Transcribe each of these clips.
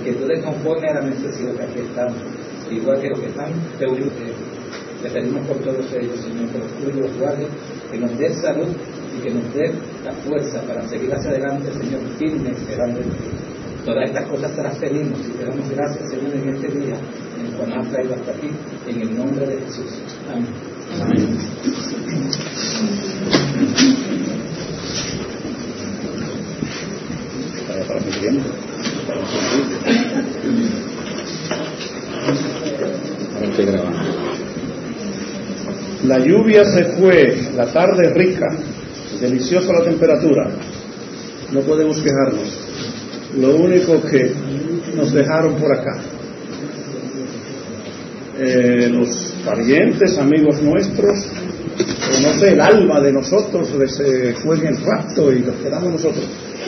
que tú des conforme a la necesidad que aquí estamos, igual que los que están reunidos. Le pedimos por todos ellos, Señor, que los tuyos los guardes, que nos dé salud y que nos dé la fuerza para seguir hacia adelante, Señor, firme, esperando en ti. Todas estas cosas te las pedimos y te damos gracias, Señor, en este día, en el cual nos has traído hasta aquí, en el nombre de Jesús. Amén. Amén. Para mi tiempo, La lluvia se fue, la tarde rica, deliciosa la temperatura, no podemos quejarnos. Lo único que nos dejaron por acá, los parientes, amigos nuestros, o no sé, el alma de nosotros se fue en el rapto y nos quedamos nosotros.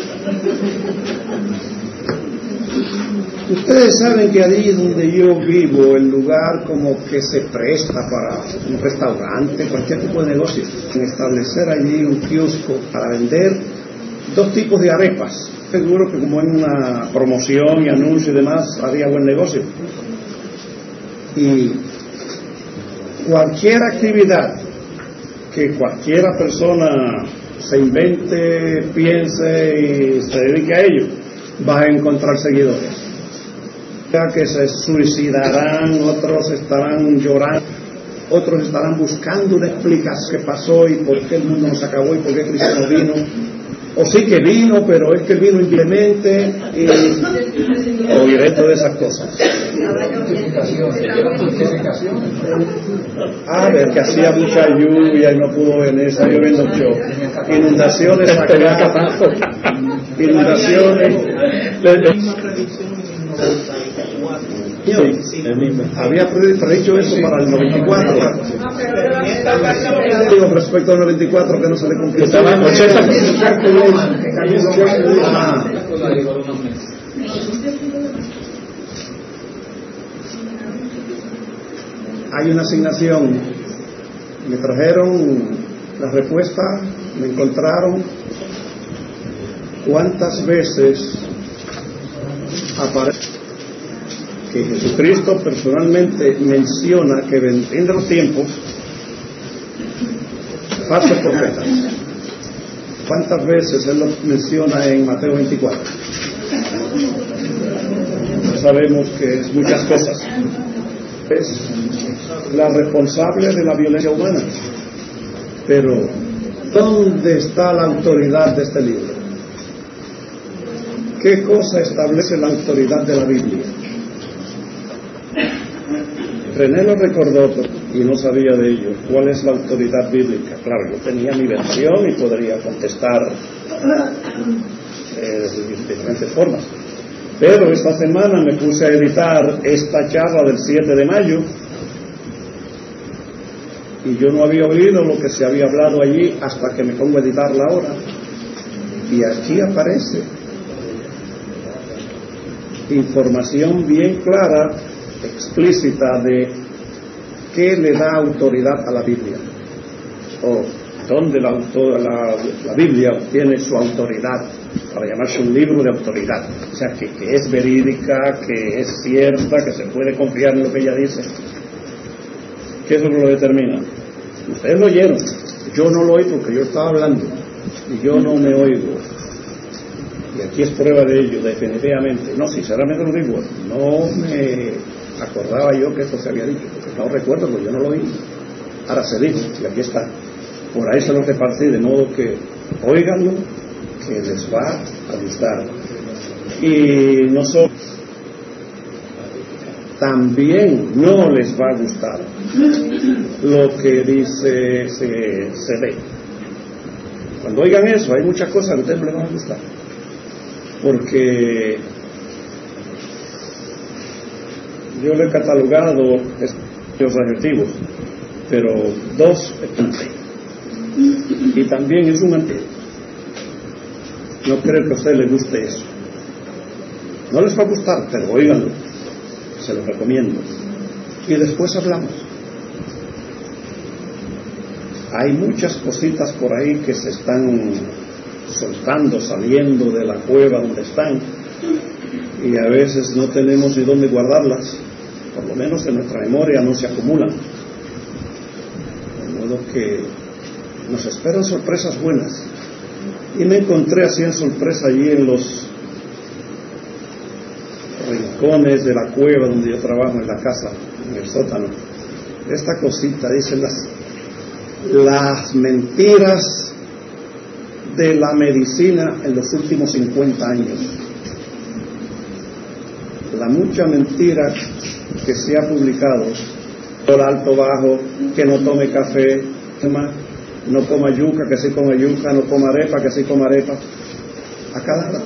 Ustedes saben que allí donde yo vivo, el lugar como que se presta para un restaurante, cualquier tipo de negocio, establecer allí un kiosco para vender 2 tipos de arepas. Seguro que como en una promoción y anuncio y demás haría buen negocio. Y cualquier actividad que cualquiera persona se invente, piense y se dedique a ello, va a encontrar seguidores. Ya que se suicidarán, otros estarán llorando, otros estarán buscando una explicación qué pasó y por qué el mundo nos acabó y por qué Cristo no vino. O sí que vino, pero es que vino implemente y oiré todas esas cosas. A ver, que hacía mucha lluvia y no pudo venir, está lloviendo mucho. Inundaciones acá, inundaciones. Sí, había predicho eso para el 94. Digo, respecto al 94 que no se le cumplió. Hay una asignación. Me trajeron la respuesta, me encontraron cuántas veces aparece que Jesucristo personalmente menciona que en los tiempos falsos profetas. ¿Cuántas veces él lo menciona en Mateo 24? Sabemos que es muchas cosas. Es la responsable de la violencia humana. Pero ¿dónde está la autoridad de este libro? ¿Qué cosa establece la autoridad de la Biblia? René lo recordó y no sabía de ello. ¿Cuál es la autoridad bíblica? Claro, yo tenía mi versión y podría contestar de diferentes formas. Pero esta semana me puse a editar esta charla del 7 de mayo y yo no había oído lo que se había hablado allí hasta que me pongo a editarla ahora. Y aquí aparece información bien clara, explícita de qué le da autoridad a la Biblia o dónde la Biblia obtiene su autoridad para llamarse un libro de autoridad, o sea que es verídica, que es cierta, que se puede confiar en lo que ella dice. ¿Qué es lo que lo determina? Ustedes lo oyeron, yo no lo oí porque yo estaba hablando y yo no me oigo. Y aquí es prueba de ello, definitivamente. No, sinceramente lo digo, no me acordaba yo que esto se había dicho, porque no recuerdo, porque yo no lo oí. Ahora se dijo, y aquí está. Por ahí se lo repartí, de modo que óiganlo, que les va a gustar. Y nosotros también no les va a gustar lo que dice se ve. Cuando oigan eso, hay muchas cosas que a ustedes no les van a gustar. Porque yo le he catalogado estos adjetivos, pero 2 y también es un mentira. No creo que a usted le guste eso. No les va a gustar, pero óiganlo, se lo recomiendo. Y después hablamos. Hay muchas cositas por ahí que se están soltando, saliendo de la cueva donde están, y a veces no tenemos ni dónde guardarlas, por lo menos en nuestra memoria no se acumulan, de modo que nos esperan sorpresas buenas. Y me encontré así en sorpresa allí en los rincones de la cueva donde yo trabajo, en la casa, en el sótano, esta cosita, dicen las mentiras de la medicina en los últimos 50 años. La mucha mentira que se ha publicado, por alto, bajo, que no tome café, no coma yuca, que sí coma yuca, no coma arepa, que sí coma arepa, a cada rato.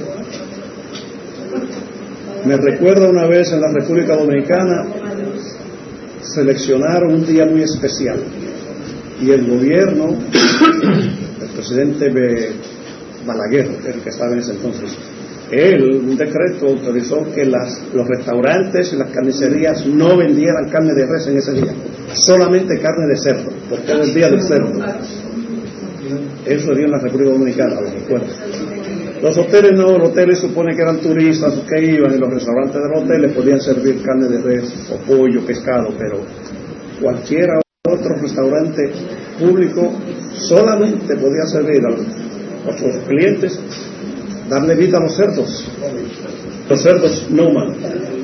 Me recuerda una vez en la República Dominicana seleccionaron un día muy especial y el gobierno, el presidente Balaguer, el que estaba en ese entonces, un decreto autorizó que los restaurantes y las carnicerías no vendieran carne de res en ese día, solamente carne de cerdo, porque era el día del cerdo. Eso dio en la República Dominicana, lo recuerdo. Los hoteles no, los hoteles supone que eran turistas que iban, y los restaurantes de los hoteles podían servir carne de res o pollo, pescado, pero cualquier otro restaurante público solamente podía servir a sus clientes, darle vida a los cerdos no humanos.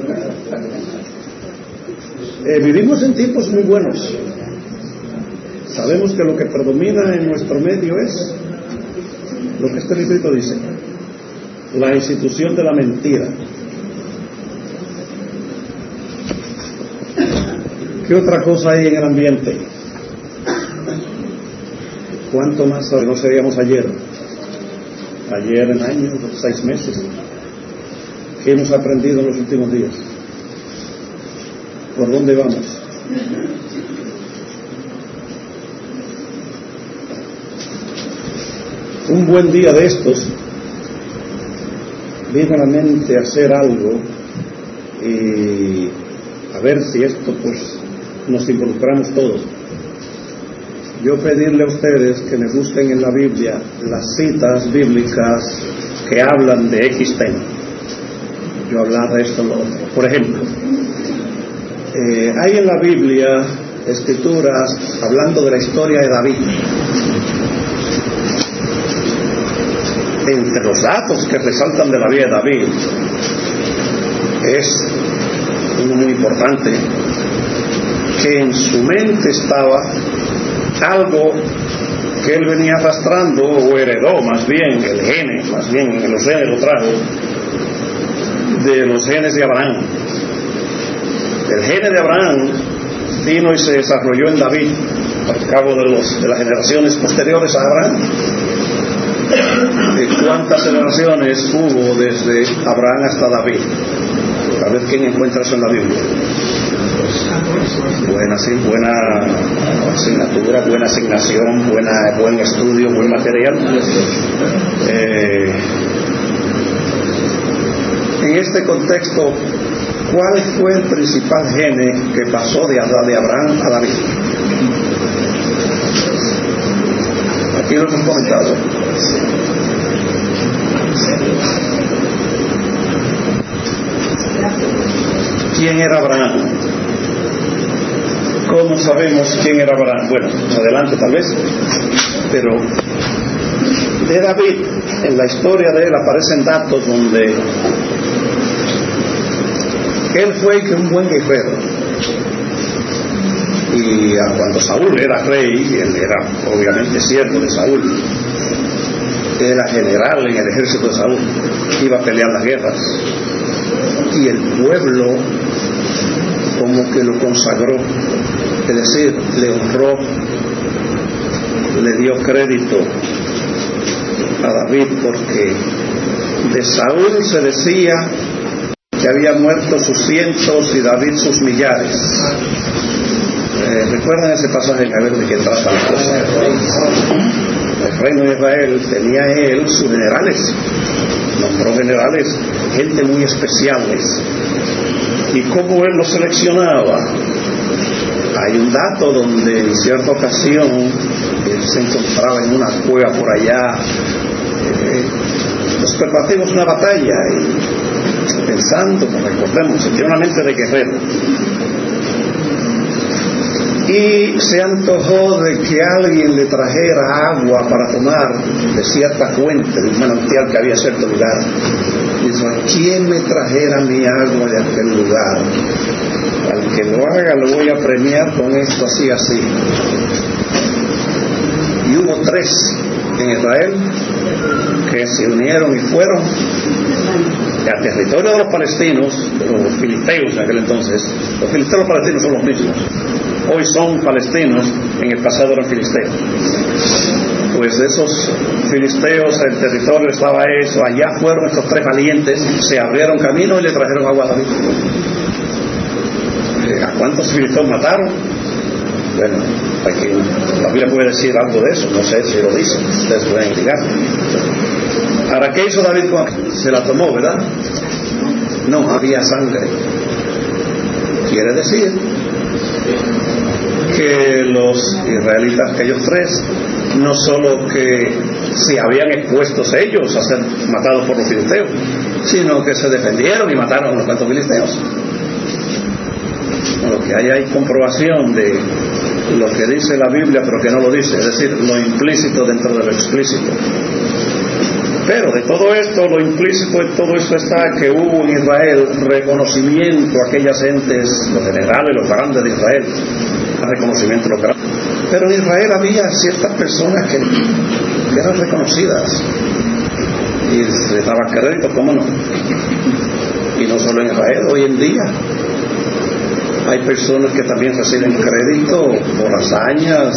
Vivimos en tiempos muy buenos. Sabemos que lo que predomina en nuestro medio es lo que este librito dice: la institución de la mentira. ¿Qué otra cosa hay en el ambiente? ¿Cuánto más no seríamos ayer en años, 6 meses? ¿Qué hemos aprendido en los últimos días? ¿Por dónde vamos? Un buen día de estos viene a la mente hacer algo y a ver si esto pues nos involucramos todos. Yo pedirle a ustedes que me busquen en la Biblia las citas bíblicas que hablan de X tema. Yo hablar de esto, lo otro. Por ejemplo, hay en la Biblia escrituras hablando de la historia de David. Entre los datos que resaltan de la vida de David es uno muy importante, que en su mente estaba algo que él venía arrastrando o heredó, más bien los genes lo trajo de los genes de Abraham. El gene de Abraham vino y se desarrolló en David al cabo de las generaciones posteriores a Abraham. ¿Cuántas generaciones hubo desde Abraham hasta David? A ver quién encuentra eso en la Biblia. Buena asignatura, buena asignación, buen estudio, buen material. En este contexto, ¿cuál fue el principal gene que pasó de Abraham a David? Aquí lo hemos comentado. ¿Quién era Abraham? ¿Cómo sabemos quién era Abraham? Bueno, adelante tal vez, pero de David, en la historia de él aparecen datos donde él fue un buen guerrero, y cuando Saúl era rey, él era obviamente siervo de Saúl, era general en el ejército de Saúl, iba a pelear las guerras, y el pueblo como que lo consagró, es decir, le honró, le dio crédito a David, porque de Saúl se decía que había muerto sus cientos y David sus millares. ¿Recuerdan ese pasaje? A ver de qué trata la cosa. El reino de Israel tenía él sus generales, nombró generales, gente muy especiales. ¿Y cómo él los seleccionaba? Hay un dato donde en cierta ocasión él se encontraba en una cueva por allá, los preparativos de una batalla, pensando, recordemos, tiene una mente de guerrero. Y se antojó de que alguien le trajera agua para tomar de cierta fuente, de un manantial que había en cierto lugar. Y dijo: ¿quién me trajera mi agua de aquel lugar? Al que lo haga lo voy a premiar con esto, así, así. Y hubo 3 en Israel que se unieron y fueron al territorio de los palestinos, de los filisteos en aquel entonces. Los filisteos y los palestinos son los mismos. Hoy son palestinos, en el pasado eran filisteos. Pues esos filisteos, el territorio estaba eso, allá fueron estos 3 valientes, se abrieron camino y le trajeron agua a David. ¿A cuántos filisteos mataron? Bueno, aquí la Biblia puede decir algo de eso, no sé si lo dice, ustedes pueden indicar. Ahora, ¿qué hizo David con? Se la tomó, ¿verdad? No había sangre. Quiere decir que los israelitas, aquellos 3, no solo que se habían expuestos ellos a ser matados por los filisteos, sino que se defendieron y mataron a unos cuantos filisteos. Lo que hay comprobación de lo que dice la Biblia, pero que no lo dice, es decir, lo implícito dentro de lo explícito. Pero de todo esto, lo implícito de todo esto está que hubo en Israel reconocimiento a aquellas gentes, los generales, los grandes de Israel, reconocimiento de los grandes. Pero en Israel había ciertas personas que eran reconocidas y se les daba crédito, ¿cómo no? Y no solo en Israel, hoy en día hay personas que también reciben crédito por hazañas.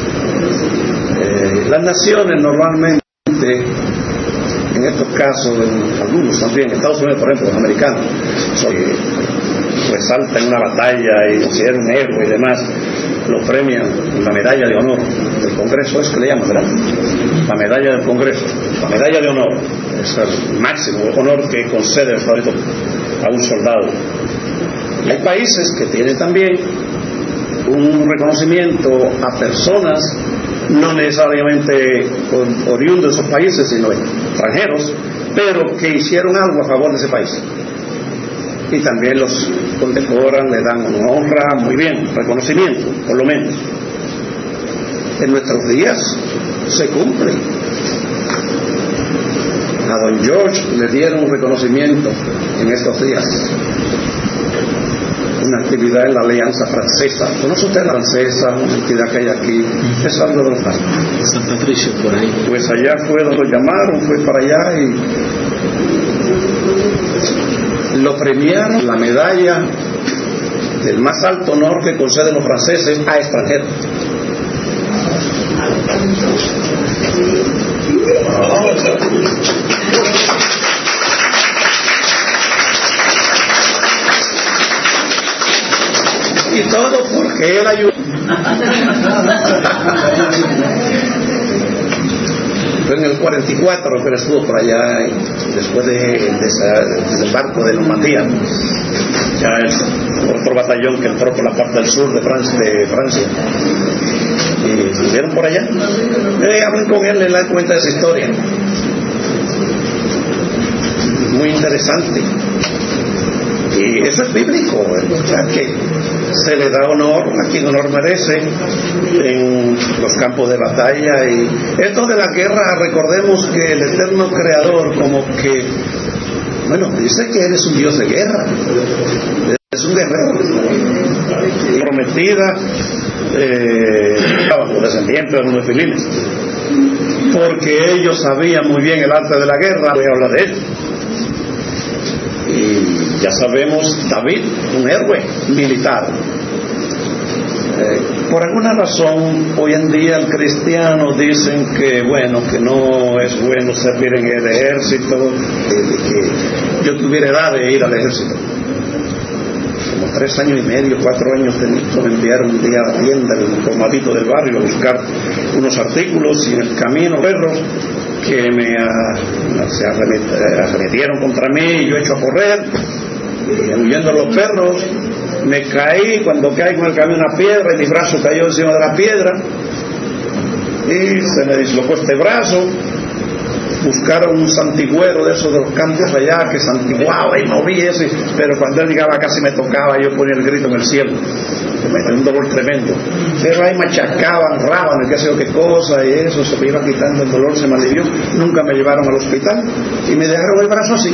Las naciones normalmente, en estos casos, en algunos también, en Estados Unidos, por ejemplo, los americanos, resaltan una batalla y si era un héroe y demás, lo premian con la medalla de honor del Congreso, es que le llaman, ¿verdad? La medalla del Congreso, la medalla de honor, es el máximo honor que concede el Estado a un soldado. Y hay países que tienen también un reconocimiento a personas no necesariamente oriundos de esos países, sino extranjeros, pero que hicieron algo a favor de ese país. Y también los condecoran, le dan una honra, muy bien, reconocimiento, por lo menos. En nuestros días se cumple. A don George le dieron un reconocimiento en estos días. Una actividad en la Alianza Francesa. ¿Conoce usted la francesa? Una entidad que hay aquí. Es algo de los Santa Patricia, por ahí. Pues allá fue donde lo llamaron, fue para allá y lo premiaron, la medalla del más alto honor que conceden los franceses a extranjeros. Y todo porque él ayudó. Fue en el 44 que él estuvo por allá, después del desembarco de Normandía. Ya es otro batallón que entró por la parte del sur de Francia. Y estuvieron por allá. Hablen con él, le dan cuenta de esa historia. Muy interesante. Y eso es bíblico, ya que se le da honor a quien honor merece en los campos de batalla. Y esto de la guerra, recordemos que el eterno creador como que, bueno, dice que eres un Dios de guerra, es un guerrero, prometida los descendientes de los nefilines, porque ellos sabían muy bien el arte de la guerra. Voy a hablar de él. Y ya sabemos, David, un héroe militar. Por alguna razón, hoy en día el cristiano dicen que, bueno, que no es bueno servir en el ejército, que yo tuviera edad de ir al ejército. Como 3 años y medio, 4 años me enviaron un día a la tienda, el colmadito del barrio, a buscar unos artículos, y en el camino perros que se arremetieron contra mí, y yo echo a correr, y huyendo los perros, me caí. Cuando caí con el camino una piedra, y mi brazo cayó encima de la piedra, y se me dislocó este brazo, buscaron un santigüero de esos de los campos allá que santiguaba y movía eso, pero cuando él llegaba casi me tocaba, yo ponía el grito en el cielo, me dio un dolor tremendo, pero ahí machacaban, rábanos, qué sé yo qué cosa, y eso se me iba quitando el dolor, se me alivió. Nunca me llevaron al hospital y me dejaron el brazo así,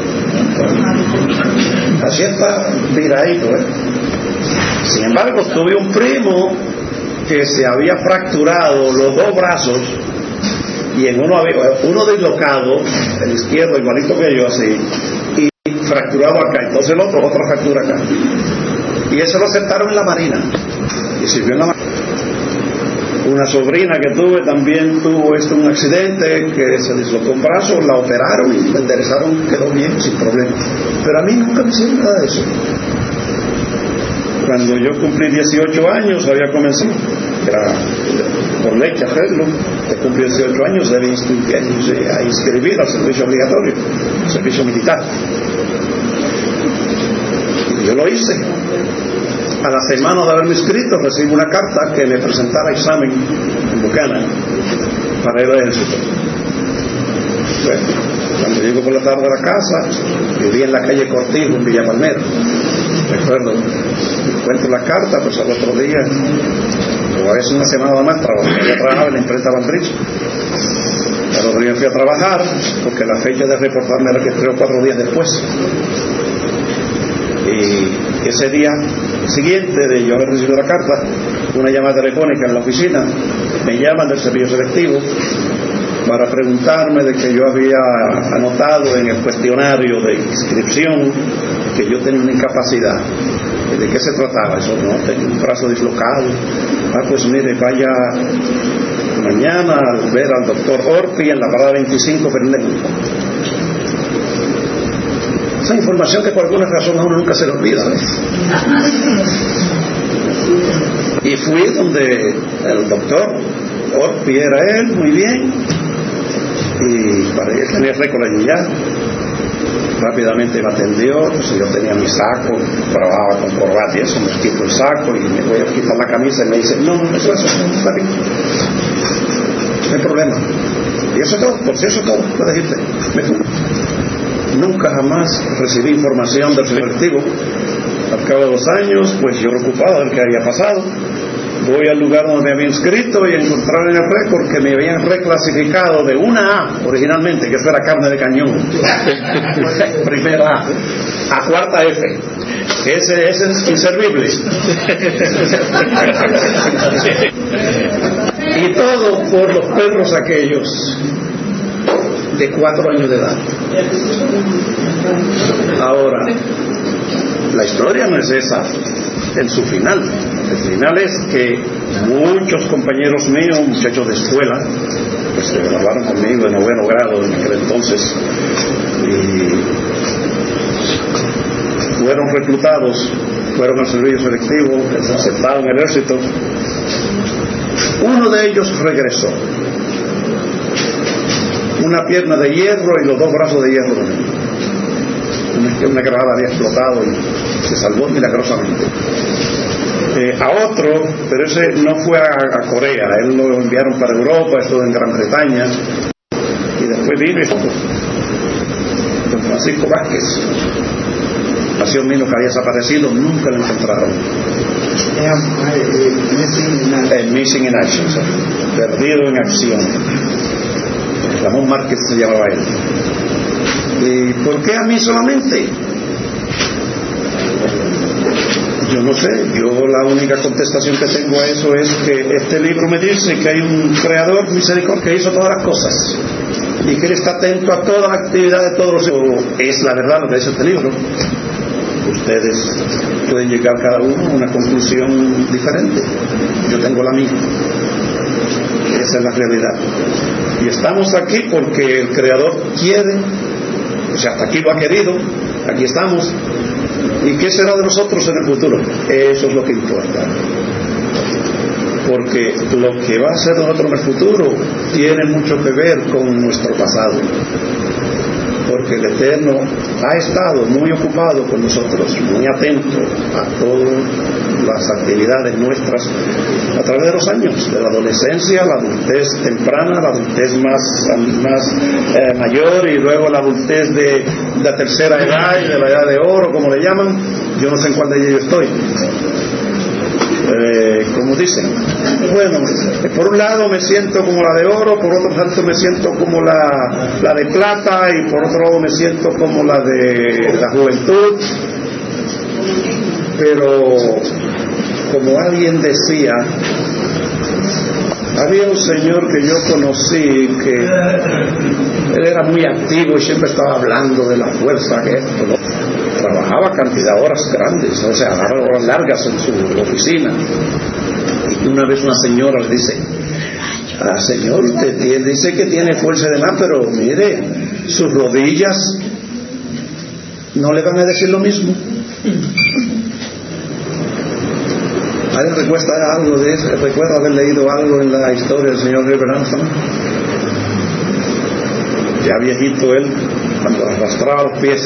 así está tiradito, Sin embargo, tuve un primo que se había fracturado los dos brazos y en uno dislocado, el izquierdo igualito que yo así, y fracturado acá, entonces el otro, otra fractura acá, y eso lo aceptaron en la marina y sirvió en la marina. Una sobrina que tuve también tuvo un accidente que se dislocó un brazo, la operaron y la enderezaron, quedó bien, sin problema, pero a mí nunca me hicieron nada de eso. Cuando yo cumplí 18 años había comenzado, era por ley que hacerlo, que cumplí 18 años debe inscribir al servicio obligatorio, servicio militar. Y yo lo hice. A la semana de haberme inscrito recibo una carta que me presentara examen en Buchanan para ir al ejército. Bueno, cuando llego por la tarde a la casa, viví en la calle Cortijo, en Villa Palmera. Recuerdo, encuentro la carta, pues al otro día, o a veces una semana más, trabajaba en la imprenta Bandrich. Al otro día fui a trabajar, porque la fecha de reportarme era que 3 o 4 días después. Y ese día siguiente de yo haber recibido la carta, una llamada telefónica en la oficina, me llaman del servicio selectivo para preguntarme de que yo había anotado en el cuestionario de inscripción que yo tenía una incapacidad. ¿De qué se trataba? Eso no, tenía un brazo dislocado. Pues mire, vaya mañana a ver al doctor Orpi en la parada 25 Berlín. Esa información que por alguna razón a uno nunca se le olvida, Y fui donde el doctor Orpi, era él, muy bien, y para él tenía récord allí ya. Rápidamente me atendió, pues yo tenía mi saco, trabajaba con corbata y eso, me quito el saco y me voy a quitar la camisa y me dice, no, eso está bien, no hay problema. Y eso es todo, por si eso es todo, puedes irte. Me fui. Nunca jamás recibí información del selectivo. Al cabo de 2 años, pues yo preocupado de lo que había pasado, voy al lugar donde me había inscrito y encontraron en el récord que me habían reclasificado de una A originalmente, que eso era carne de cañón, primera A cuarta F. Ese es inservible. Y todo por los perros aquellos de 4 años de edad. Ahora, la historia no es esa en su final. El final es que muchos compañeros míos, muchachos de escuela, pues se graduaron conmigo de 9º grado en aquel entonces y fueron reclutados, fueron al servicio selectivo, aceptaron el ejército. Uno de ellos regresó, una pierna de hierro y los 2 brazos de hierro. Una granada había explotado y se salvó milagrosamente. A otro, pero ese no fue a Corea, él lo enviaron para Europa, estuvo en Gran Bretaña y después vino don Francisco Vázquez, nació un niño que había desaparecido, nunca lo encontraron. Missing in Action, perdido en acción. Ramón Márquez se llamaba él. ¿Y por qué a mí solamente? Yo no sé, yo la única contestación que tengo a eso es que este libro me dice que hay un creador misericordioso que hizo todas las cosas y que él está atento a toda la actividad de todos los seres. Es la verdad lo que dice este libro. Ustedes pueden llegar cada uno a una conclusión diferente. Yo tengo la mía. Esa es la realidad. Y estamos aquí porque el Creador quiere, o sea, hasta aquí lo ha querido, aquí estamos. ¿Y qué será de nosotros en el futuro? Eso es lo que importa. Porque lo que va a ser de nosotros en el futuro tiene mucho que ver con nuestro pasado. Porque el Eterno ha estado muy ocupado con nosotros, muy atento a todo las actividades nuestras a través de los años, de la adolescencia, la adultez temprana, la adultez más mayor, y luego la adultez de la tercera edad y de la edad de oro, como le llaman. Yo no sé en cuál de ellos estoy. Como dicen, bueno, por un lado me siento como la de oro, por otro lado me siento como la de plata, y por otro lado me siento como la de la juventud. Pero como alguien decía, había un señor que yo conocí que él era muy activo y siempre estaba hablando de la fuerza que esto, ¿no? Trabajaba cantidad de horas grandes, o sea, horas largas en su oficina. Y una vez una señora le dice: señor, usted dice que tiene fuerza de más, pero mire, sus rodillas no le van a decir lo mismo. ¿Alguien recuerda algo de eso? ¿Recuerda haber leído algo en la historia del señor River Armstrong? Ya viejito él, cuando arrastraba los pies,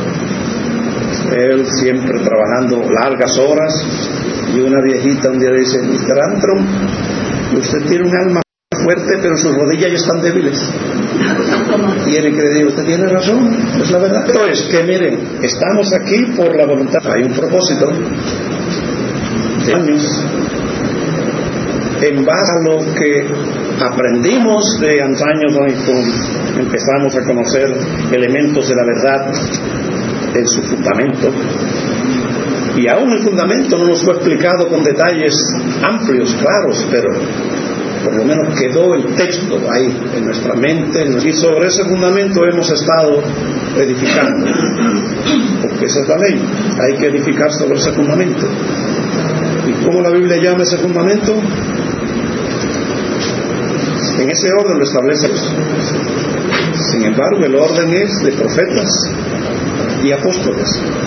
él siempre trabajando largas horas, y una viejita un día le dice: Mr. Armstrong, usted tiene un alma fuerte, pero sus rodillas ya están débiles. Y él que le dijo: usted tiene razón, es la verdad. Entonces, que miren, estamos aquí por la voluntad, hay un propósito de años, en base a lo que aprendimos de antaños, empezamos a conocer elementos de la verdad en su fundamento, y aún el fundamento no nos fue explicado con detalles amplios, claros, pero por lo menos quedó el texto ahí en nuestra mente, y sobre ese fundamento hemos estado edificando, porque esa es la ley, hay que edificar sobre ese fundamento. ¿Y cómo la Biblia llama ese fundamento? En ese orden lo establece. Sin embargo, el orden es de profetas y apóstoles.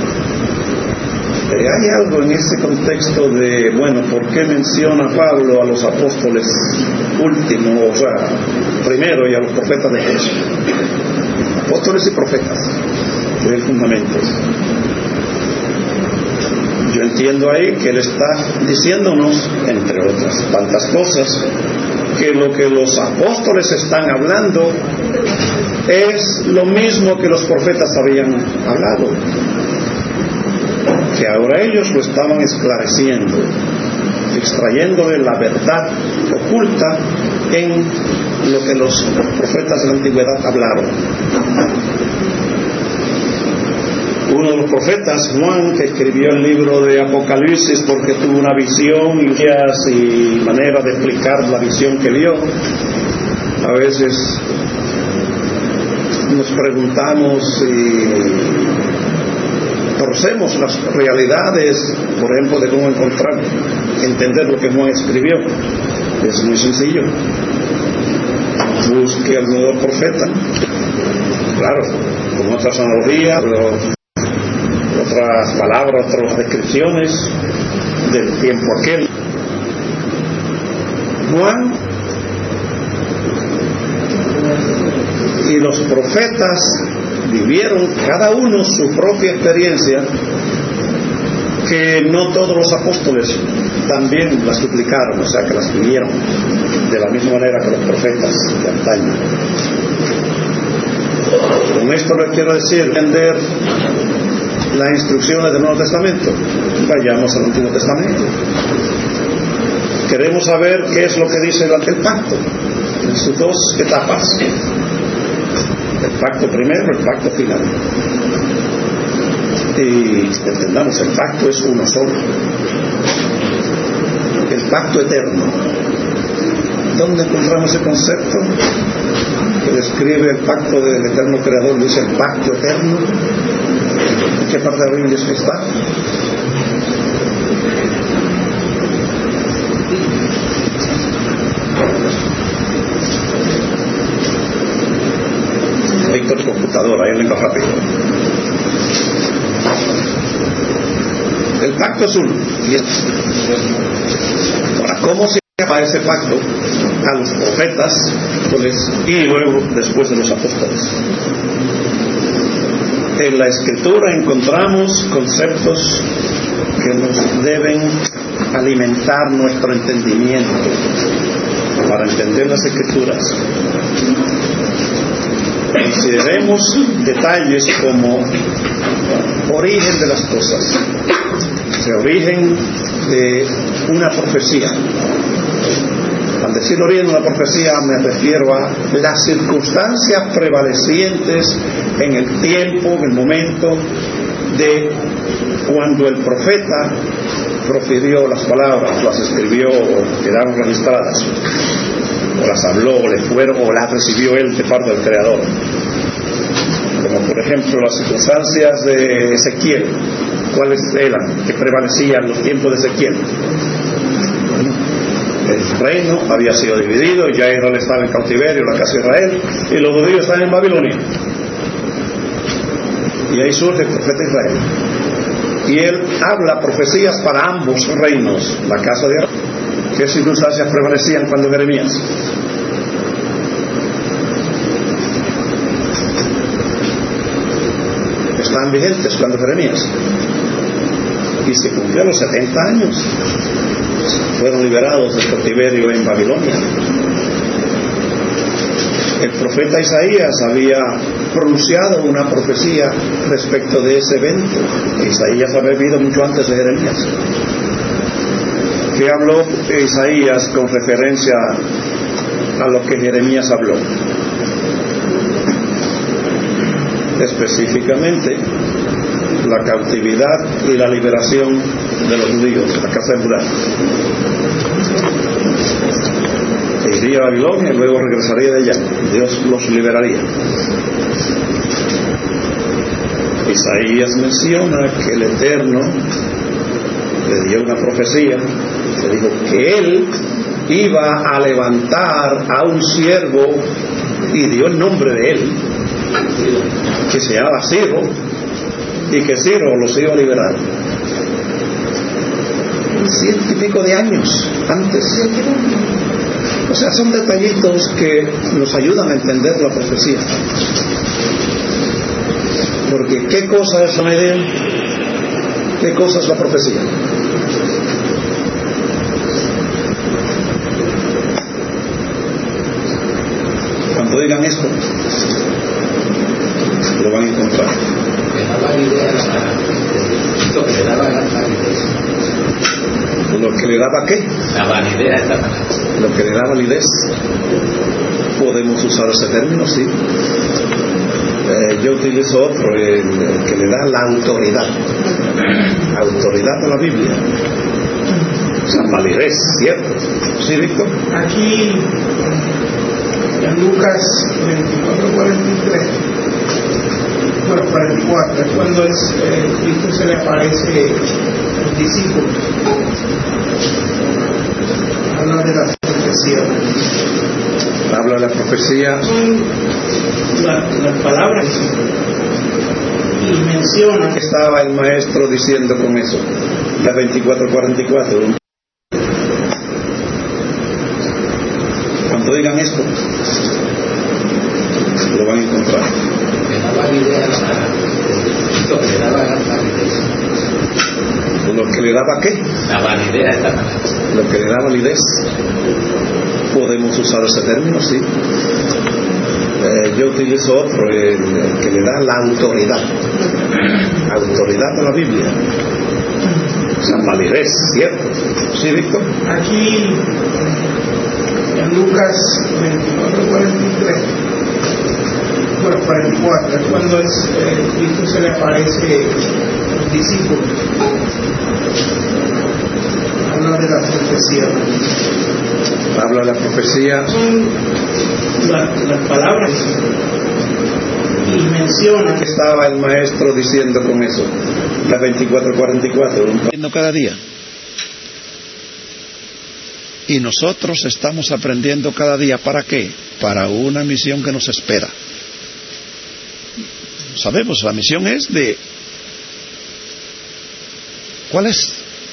Pero hay algo en ese contexto de, bueno, ¿por qué menciona Pablo a los apóstoles últimos, o sea, primero, y a los profetas de Jesús? Apóstoles y profetas, es el fundamento. Yo entiendo ahí que él está diciéndonos, entre otras tantas cosas, que lo que los apóstoles están hablando es lo mismo que los profetas habían hablado, que ahora ellos lo estaban esclareciendo, extrayéndole la verdad oculta en lo que los profetas de la antigüedad hablaron. Uno de los profetas, Juan, que escribió el libro de Apocalipsis porque tuvo una visión y manera de explicar la visión que vio, a veces nos preguntamos y torcemos las realidades, por ejemplo, de cómo entender lo que Juan escribió. Es muy sencillo. Busque al nuevo profeta, claro, con otras analogías, otras palabras, otras descripciones del tiempo aquel. Juan y los profetas vivieron cada uno su propia experiencia, que no todos los apóstoles también las duplicaron, o sea que las vivieron de la misma manera que los profetas de antaño. Con esto les quiero decir, entender las instrucciones del Nuevo Testamento. Vayamos al Antiguo Testamento. Queremos saber qué es lo que dice el pacto en sus dos etapas: el pacto primero, el pacto final. Y entendamos, el pacto es uno solo, el pacto eterno. ¿Dónde encontramos ese concepto que describe el pacto del eterno creador? Dice el pacto eterno. ¿En qué parte de la Biblia es que está? Víctor, computadora, ahí vengo rápido. El pacto es uno. Ahora, ¿cómo se llama ese pacto? A los profetas y luego después de los apóstoles. En la Escritura encontramos conceptos que nos deben alimentar nuestro entendimiento para entender las Escrituras. Consideremos detalles como origen de las cosas, origen de una profecía. Al decir origen de una profecía me refiero a las circunstancias prevalecientes en el tiempo, en el momento de cuando el profeta profirió las palabras, las escribió o quedaron registradas, o las habló, o le fueron, o las recibió él de parte del Creador. Como por ejemplo las circunstancias de Ezequiel. ¿Cuáles eran que prevalecían en los tiempos de Ezequiel? El reino había sido dividido, ya Israel estaba en cautiverio, la casa de Israel, y los judíos estaban en Babilonia. Y ahí surge el profeta Israel. Y él habla profecías para ambos reinos, la casa de Israel. ¿Qué circunstancias prevalecían cuando Jeremías? Estaban vigentes cuando Jeremías. Y se cumplieron los 70 años. Fueron liberados del cautiverio en Babilonia. El profeta Isaías había pronunciado una profecía respecto de ese evento. Isaías había vivido mucho antes de Jeremías. ¿Qué habló Isaías con referencia a lo que Jeremías habló? Específicamente la cautividad y la liberación de los judíos, la casa de Judá. Iría a Babilonia y luego regresaría de allá. Dios los liberaría. Isaías menciona que el Eterno le dio una profecía, le dijo que él iba a levantar a un siervo y dio el nombre de él, que se llamaba Ciro, y que Ciro los iba a liberar. 100 y pico de años antes. O sea, son detallitos que nos ayudan a entender la profecía. Porque ¿qué cosa es una idea? ¿Qué cosa es la profecía? Cuando digan esto, lo van a encontrar. Lo que le daba ¿qué? La validez. Lo que le da validez. Podemos usar ese término, sí. Yo utilizo otro, el que le da la autoridad. Autoridad a la Biblia. O sea, validez, ¿cierto? ¿Sí, Víctor? Aquí, en Lucas 24:43. Bueno, 44, es cuando Cristo se le aparece al discípulo. Habla de la profecía. Habla de la profecía. Las palabras. Y menciona ¿Qué estaba el maestro diciendo con eso? La 24:44. Cuando digan esto, lo van a encontrar. Lo que le daba ¿qué? La validez. Lo que le da validez. Podemos usar ese término, sí. Yo utilizo otro, el que le da la autoridad. Autoridad a la Biblia. O sea, validez, ¿cierto? ¿Sí, Víctor? aquí en Lucas 24:43. Bueno, 44, es cuando Cristo se le aparece al discípulo. Habla de la profecía. Habla de la profecía. Las palabras. Y menciona ¿Qué estaba el maestro diciendo con eso? La 24:44. Cada día. Y nosotros estamos aprendiendo cada día. ¿Para qué? Para una misión que nos espera. Sabemos, la misión es de... ¿Cuál es?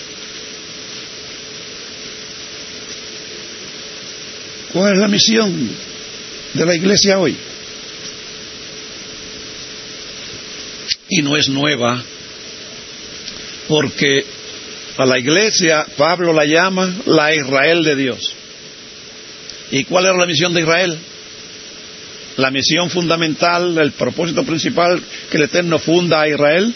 ¿Cuál es la misión de la iglesia hoy? Y no es nueva, porque A la iglesia, Pablo la llama la Israel de Dios. ¿Y cuál era la misión de Israel? La misión fundamental, el propósito principal que el Eterno funda a Israel.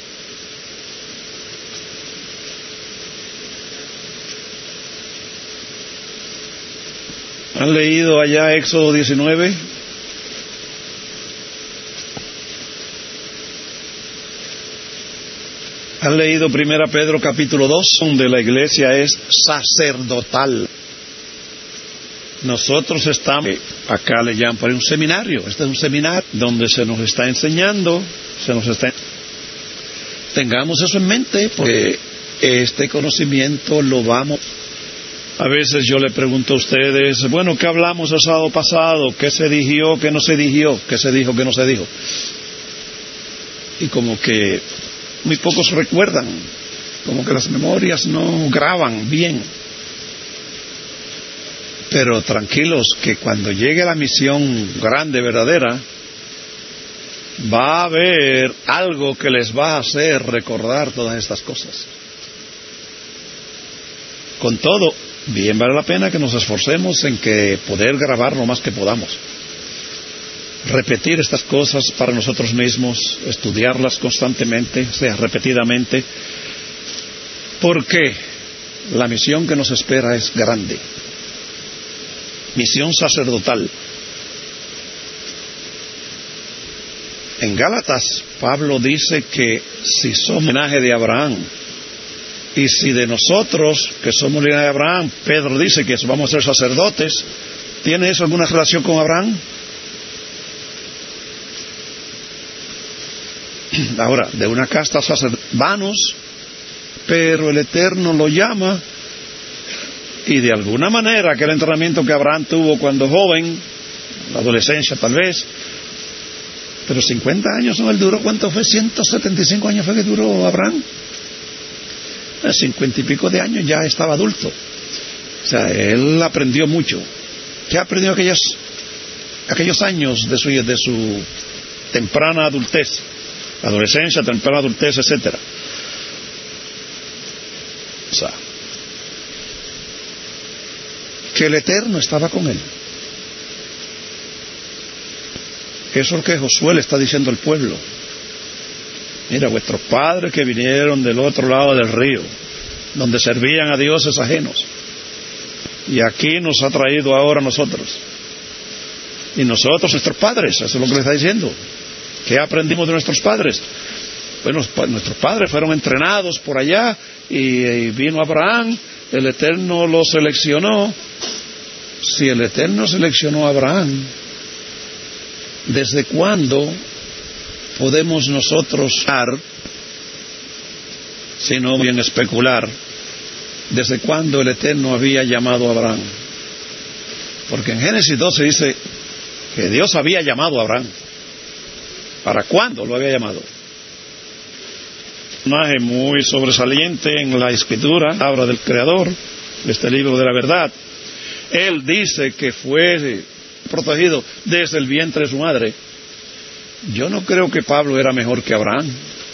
¿Han leído allá Éxodo 19? ¿Han leído 1 Pedro capítulo 2? Donde la iglesia es sacerdotal. Nosotros estamos, acá le llaman por un seminario. Este es un seminario donde se nos está enseñando, tengamos eso en mente, porque este conocimiento lo vamos. A veces yo le pregunto a ustedes, bueno, ¿qué hablamos el sábado pasado? ¿Qué se dijo, qué no se dijo? ¿Qué se dijo, qué no se dijo? Y como que muy pocos recuerdan, como que las memorias no graban bien. Pero tranquilos, que cuando llegue la misión grande, verdadera, va a haber algo que les va a hacer recordar todas estas cosas. Con todo, bien vale la pena que nos esforcemos en que poder grabar lo más que podamos. Repetir estas cosas para nosotros mismos, estudiarlas constantemente, o sea, repetidamente, porque la misión que nos espera es grande. Misión sacerdotal. En Gálatas, Pablo dice que si somos linaje de Abraham, y si de nosotros, que somos linaje de Abraham, Pedro dice que vamos a ser sacerdotes, ¿tiene eso alguna relación con Abraham? Ahora, de una casta vanos, pero el Eterno lo llama, y de alguna manera aquel entrenamiento que Abraham tuvo cuando joven, la adolescencia tal vez, pero 50 años no, él duró, ¿cuánto fue? 175 años fue que duró Abraham. 50 y pico de años ya estaba adulto. O sea, él aprendió mucho. ¿Qué aprendió aquellos años de su temprana adultez? Adolescencia, temprana adultez, etcétera. O sea, que el Eterno estaba con él. Eso es lo que Josué le está diciendo al pueblo. Mira, vuestros padres que vinieron del otro lado del río, donde servían a dioses ajenos, y aquí nos ha traído ahora a nosotros. Y nosotros, nuestros padres, eso es lo que le está diciendo. ¿Qué aprendimos de nuestros padres? Bueno, nuestros padres fueron entrenados por allá, y vino Abraham, el Eterno lo seleccionó. Si el Eterno seleccionó a Abraham, ¿desde cuándo podemos nosotros si no bien especular, desde cuándo el Eterno había llamado a Abraham? Porque en Génesis 12 dice que Dios había llamado a Abraham. ¿Para cuándo lo había llamado? Un personaje muy sobresaliente en la Escritura, habla del Creador, de este libro de la verdad. Él dice que fue protegido desde el vientre de su madre. Yo no creo que Pablo era mejor que Abraham.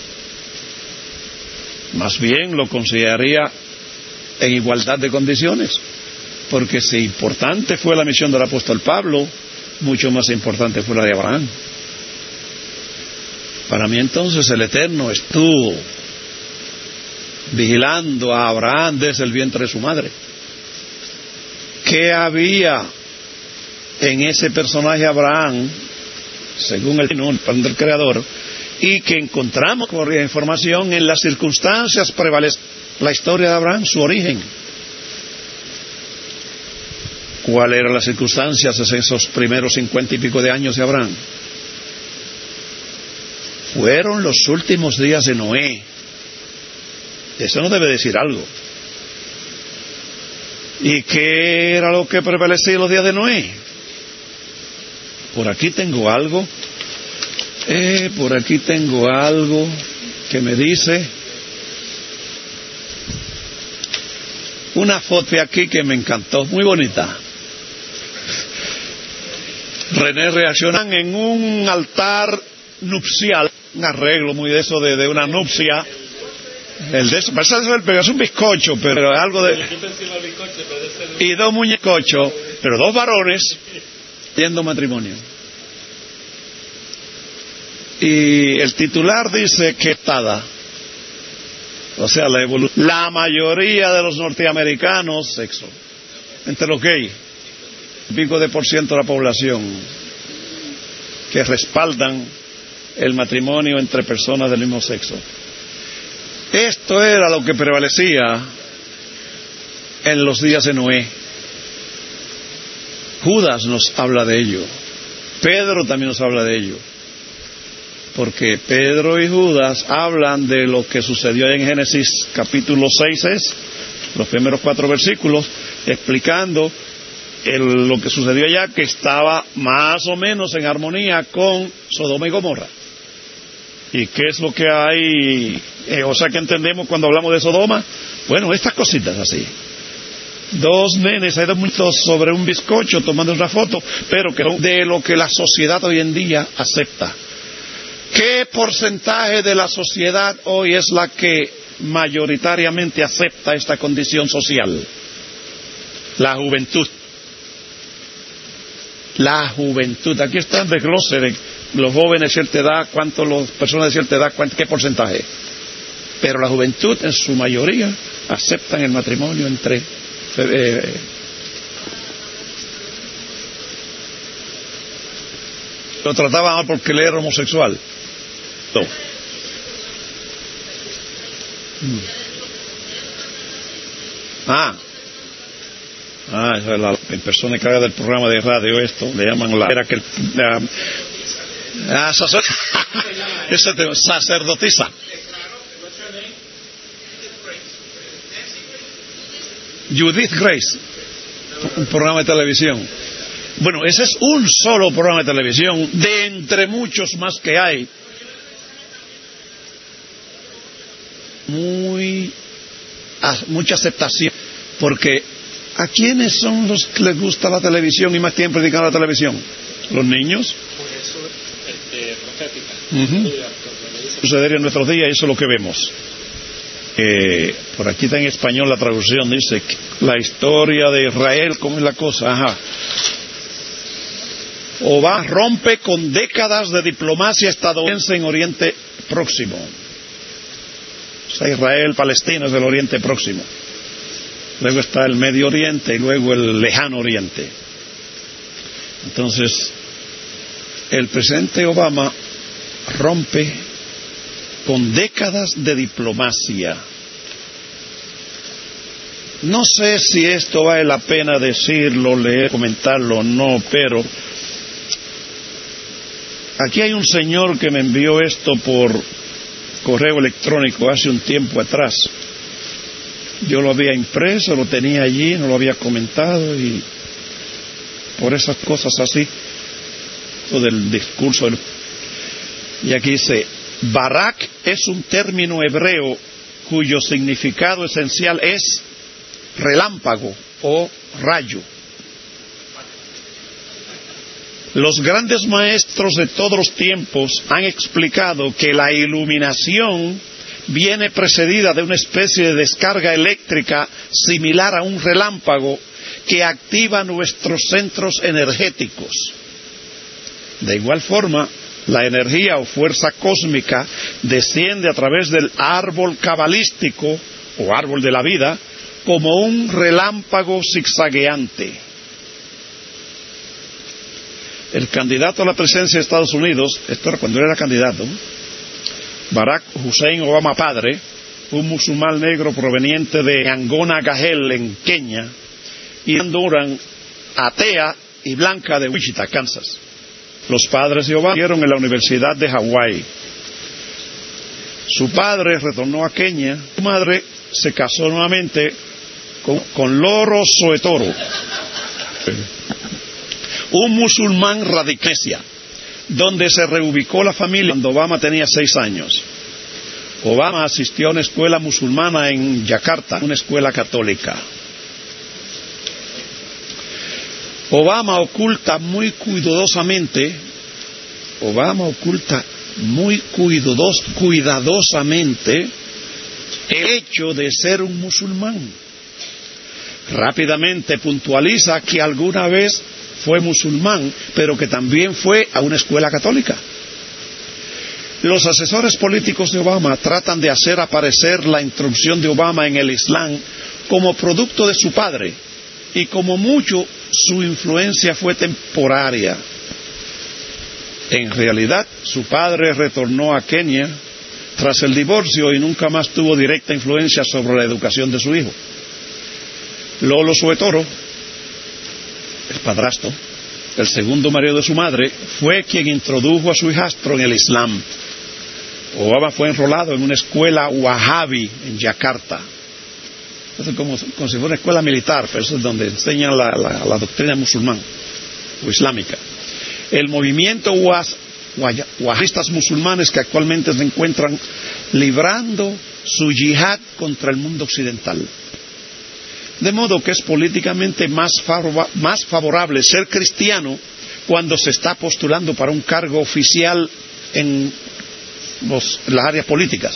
Más bien lo consideraría en igualdad de condiciones. Porque si importante fue la misión del apóstol Pablo, mucho más importante fue la de Abraham. Para mí entonces el Eterno estuvo vigilando a Abraham desde el vientre de su madre. ¿Qué había en ese personaje Abraham, según el plan del Creador, y que encontramos por información en las circunstancias prevalece la historia de Abraham, su origen? ¿Cuáles eran las circunstancias de esos primeros 50 y pico de años de Abraham? Fueron los últimos días de Noé. Eso no debe decir algo. ¿Y qué era lo que prevalecía en los días de Noé? Por aquí tengo algo. Por aquí tengo algo que me dice. Una foto aquí que me encantó, muy bonita. René reaccionan en un altar nupcial, un arreglo muy de eso de una nupcia, El de eso, parece ser es un bizcocho, pero algo de... Y dos muñecochos, pero dos varones yendo matrimonio. Y el titular dice que estada. O sea, la mayoría de los norteamericanos, sexo. Entre los gays, pico de % de la población que respaldan el matrimonio entre personas del mismo sexo. Esto era lo que prevalecía en los días de Noé. Judas nos habla de ello. Pedro también nos habla de ello. Porque Pedro y Judas hablan de lo que sucedió en Génesis capítulo 6, los primeros 4 versículos, explicando lo que sucedió allá, que estaba más o menos en armonía con Sodoma y Gomorra. ¿Y qué es lo que hay? O sea, que entendemos cuando hablamos de Sodoma. Bueno, estas cositas así. Dos nenes, hay dos muchos sobre un bizcocho tomando una foto, pero que de lo que la sociedad hoy en día acepta. ¿Qué porcentaje de la sociedad hoy es la que mayoritariamente acepta esta condición social? La juventud. La juventud. Aquí está el desglose de los jóvenes de cierta edad, cuánto las personas de cierta edad, qué porcentaje. Pero la juventud en su mayoría aceptan el matrimonio entre lo trataban mal porque él era homosexual. No. Esa es la persona que haga del programa de radio esto, le llaman era que sacerdotisa. Judith Grace, un programa de televisión. Bueno, ese es un solo programa de televisión de entre muchos más que hay. Mucha aceptación, porque ¿a quiénes son los que les gusta la televisión y más tiempo dedican a la televisión? Los niños. Suceder en nuestros días, eso es lo que vemos. Por aquí está en español la traducción, dice la historia de Israel, ¿cómo es la cosa? Ajá. Obama rompe con décadas de diplomacia estadounidense en Oriente Próximo. O sea, Israel, Palestina es del Oriente Próximo. Luego está el Medio Oriente y luego el Lejano Oriente. Entonces, el presidente Obama rompe con décadas de diplomacia. No sé si esto vale la pena decirlo, leer, comentarlo o no, pero aquí hay un señor que me envió esto por correo electrónico hace un tiempo atrás. Yo lo había impreso, lo tenía allí, no lo había comentado, y por esas cosas así, del discurso. Y aquí dice: Barak es un término hebreo cuyo significado esencial es relámpago o rayo. Los grandes maestros de todos los tiempos han explicado que la iluminación viene precedida de una especie de descarga eléctrica similar a un relámpago que activa nuestros centros energéticos. De igual forma, la energía o fuerza cósmica desciende a través del árbol cabalístico o árbol de la vida como un relámpago zigzagueante. El candidato a la presidencia de Estados Unidos, esto era cuando él era candidato, Barack Hussein Obama padre, un musulmán negro proveniente de Angona Gahel en Kenia, y Duran, atea y blanca de Wichita, Kansas. Los padres de Obama estudiaron en la Universidad de Hawái. Su padre retornó a Kenia. Su madre se casó nuevamente con Loro Soetoro, un musulmán radicalia, donde se reubicó la familia cuando Obama tenía 6 años. Obama asistió a una escuela musulmana en Yakarta, una escuela católica. Obama oculta muy cuidadosamente el hecho de ser un musulmán. Rápidamente puntualiza que alguna vez fue musulmán, pero que también fue a una escuela católica. Los asesores políticos de Obama tratan de hacer aparecer la introducción de Obama en el Islam como producto de su padre, y como mucho su influencia fue temporaria. En realidad, su padre retornó a Kenia tras el divorcio y nunca más tuvo directa influencia sobre la educación de su hijo. Lolo Soetoro, el padrastro, el segundo marido de su madre, fue quien introdujo a su hijastro en el Islam. Obama fue enrolado en una escuela Wahhabi en Yakarta. Eso es como si fuera una escuela militar, pero eso es donde enseñan la doctrina musulmán o islámica. El movimiento wahhabistas musulmanes que actualmente se encuentran librando su yihad contra el mundo occidental. De modo que es políticamente más favorable ser cristiano cuando se está postulando para un cargo oficial en las áreas políticas.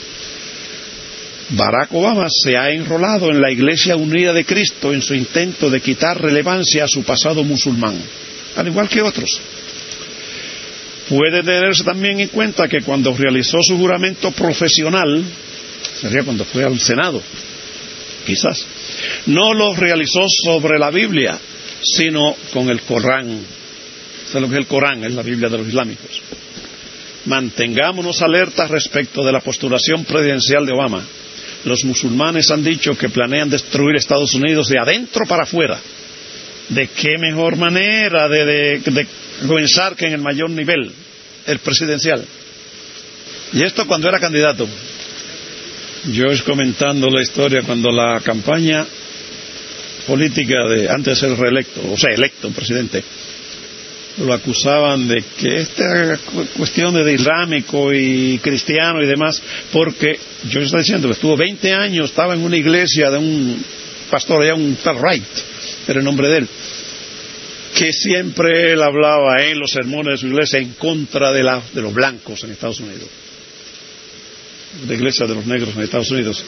Barack Obama se ha enrolado en la Iglesia Unida de Cristo en su intento de quitar relevancia a su pasado musulmán, al igual que otros. Puede tenerse también en cuenta que cuando realizó su juramento profesional, sería cuando fue al Senado, quizás, no lo realizó sobre la Biblia, sino con el Corán. ¿Sabes lo que es el Corán? Es la Biblia de los islámicos. Mantengámonos alertas respecto de la postulación presidencial de Obama. Los musulmanes han dicho que planean destruir Estados Unidos de adentro para afuera. ¿De qué mejor manera de comenzar que en el mayor nivel, el presidencial? Y esto cuando era candidato. Yo comentando la historia cuando la campaña política de antes de ser reelecto, o sea, electo presidente, lo acusaban de que esta cuestión de islámico y cristiano y demás, porque yo estaba diciendo que estuvo 20 años, estaba en una iglesia de un pastor allá, un tal Wright, era el nombre de él, que siempre él hablaba en los sermones de su iglesia en contra de los blancos en Estados Unidos, de iglesia de los negros en Estados Unidos.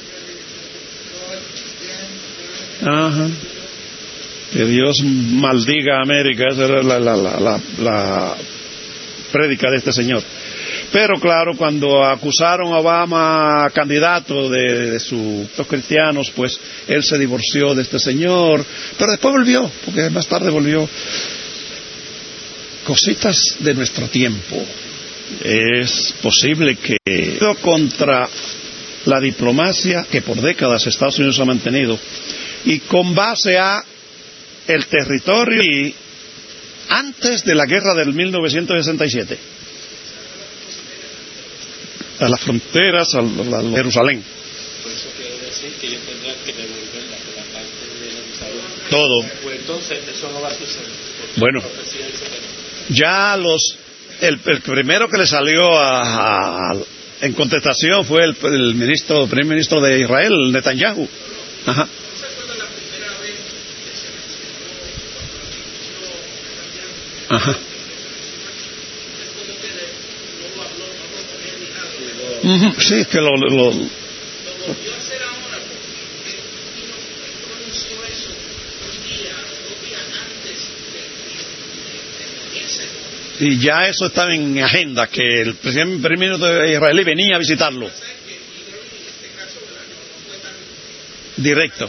Ajá. Que Dios maldiga a América, esa era la prédica de este señor. Pero claro, cuando acusaron a Obama candidato de los cristianos, pues él se divorció de este señor, pero después volvió, porque más tarde volvió. Cositas de nuestro tiempo. Es posible que contra la diplomacia que por décadas Estados Unidos ha mantenido, y con base a el territorio y antes de la guerra del 1967, a las fronteras, a Jerusalén. Por eso quiero decir que ellos tendrán que devolver la parte de Jerusalén. Todo. Pues entonces eso no va a suceder. Bueno, ya el primero que le salió en contestación fue el primer ministro de Israel, Netanyahu. Ajá. Ajá. Sí, es que y ya eso estaba en agenda, que el primer ministro de Israel venía a visitarlo. Directo.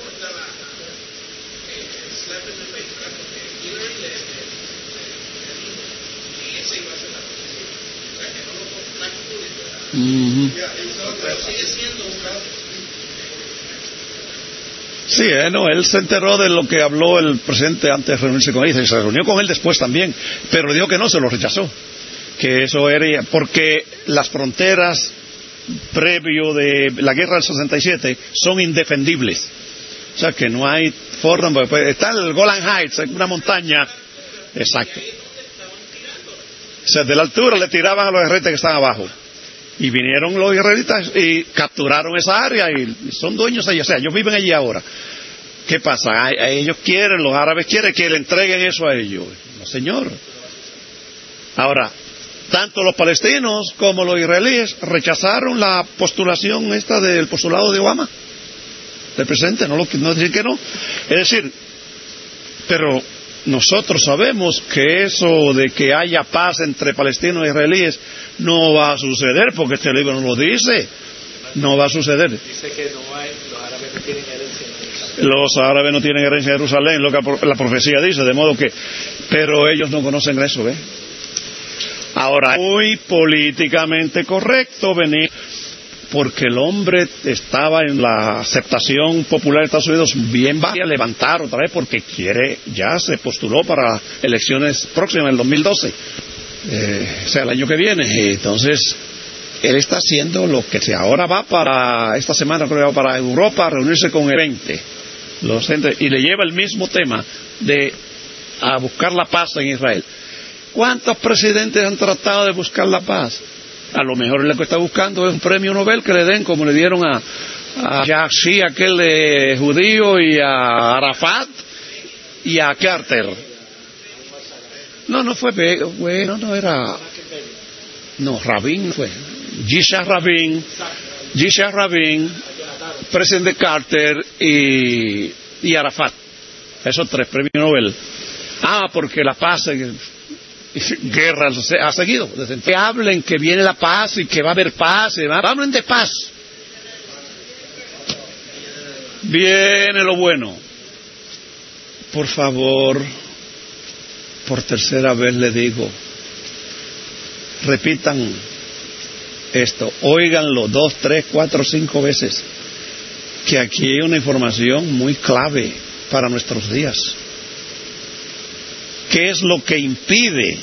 Sí, no, él se enteró de lo que habló el presidente antes de reunirse con él, y se reunió con él después también, pero dijo que no, se lo rechazó, que eso era porque las fronteras previo de la guerra del 67 son indefendibles, o sea que no hay forma, pues, está el Golan Heights, una montaña, exacto, o sea, de la altura le tiraban a los israelitas que están abajo. Y vinieron los israelitas y capturaron esa área y son dueños allí, o sea, ellos viven allí ahora. ¿Qué pasa? Ellos quieren, los árabes quieren que le entreguen eso a ellos. No, señor. Ahora, Tanto los palestinos como los israelíes rechazaron la postulación esta del postulado de Obama, del presidente, no decir que no. Es decir, pero nosotros sabemos que eso de que haya paz entre palestinos e israelíes no va a suceder, porque este libro no lo dice. No va a suceder. Dice que los árabes no tienen herencia en Jerusalén. Los árabes no tienen herencia en Jerusalén, lo que la profecía dice, de modo que, pero ellos no conocen eso, ¿ves? Ahora, muy políticamente correcto venir, porque el hombre estaba en la aceptación popular de Estados Unidos bien baja, a levantar otra vez porque ya se postuló para elecciones próximas, el 2012, o sea, el año que viene. Entonces, él está haciendo lo que ahora va para, esta semana creo que va para Europa a reunirse con el 20, y le lleva el mismo tema a buscar la paz en Israel. ¿Cuántos presidentes han tratado de buscar la paz? A lo mejor lo que está buscando es un premio Nobel que le den, como le dieron a Yashi, aquel judío, y a Arafat, y a Carter. No fue, Rabin fue. Yitzhak Rabin, presidente Carter y Arafat. Esos 3 premios Nobel. Porque la paz... guerra ha seguido. Que hablen que viene la paz y que va a haber paz. Hablen de paz. Viene lo bueno. Por favor, por tercera vez le digo, repitan esto, óiganlo 2, 3, 4, 5 veces, que aquí hay una información muy clave para nuestros días. ¿Qué es lo que impide?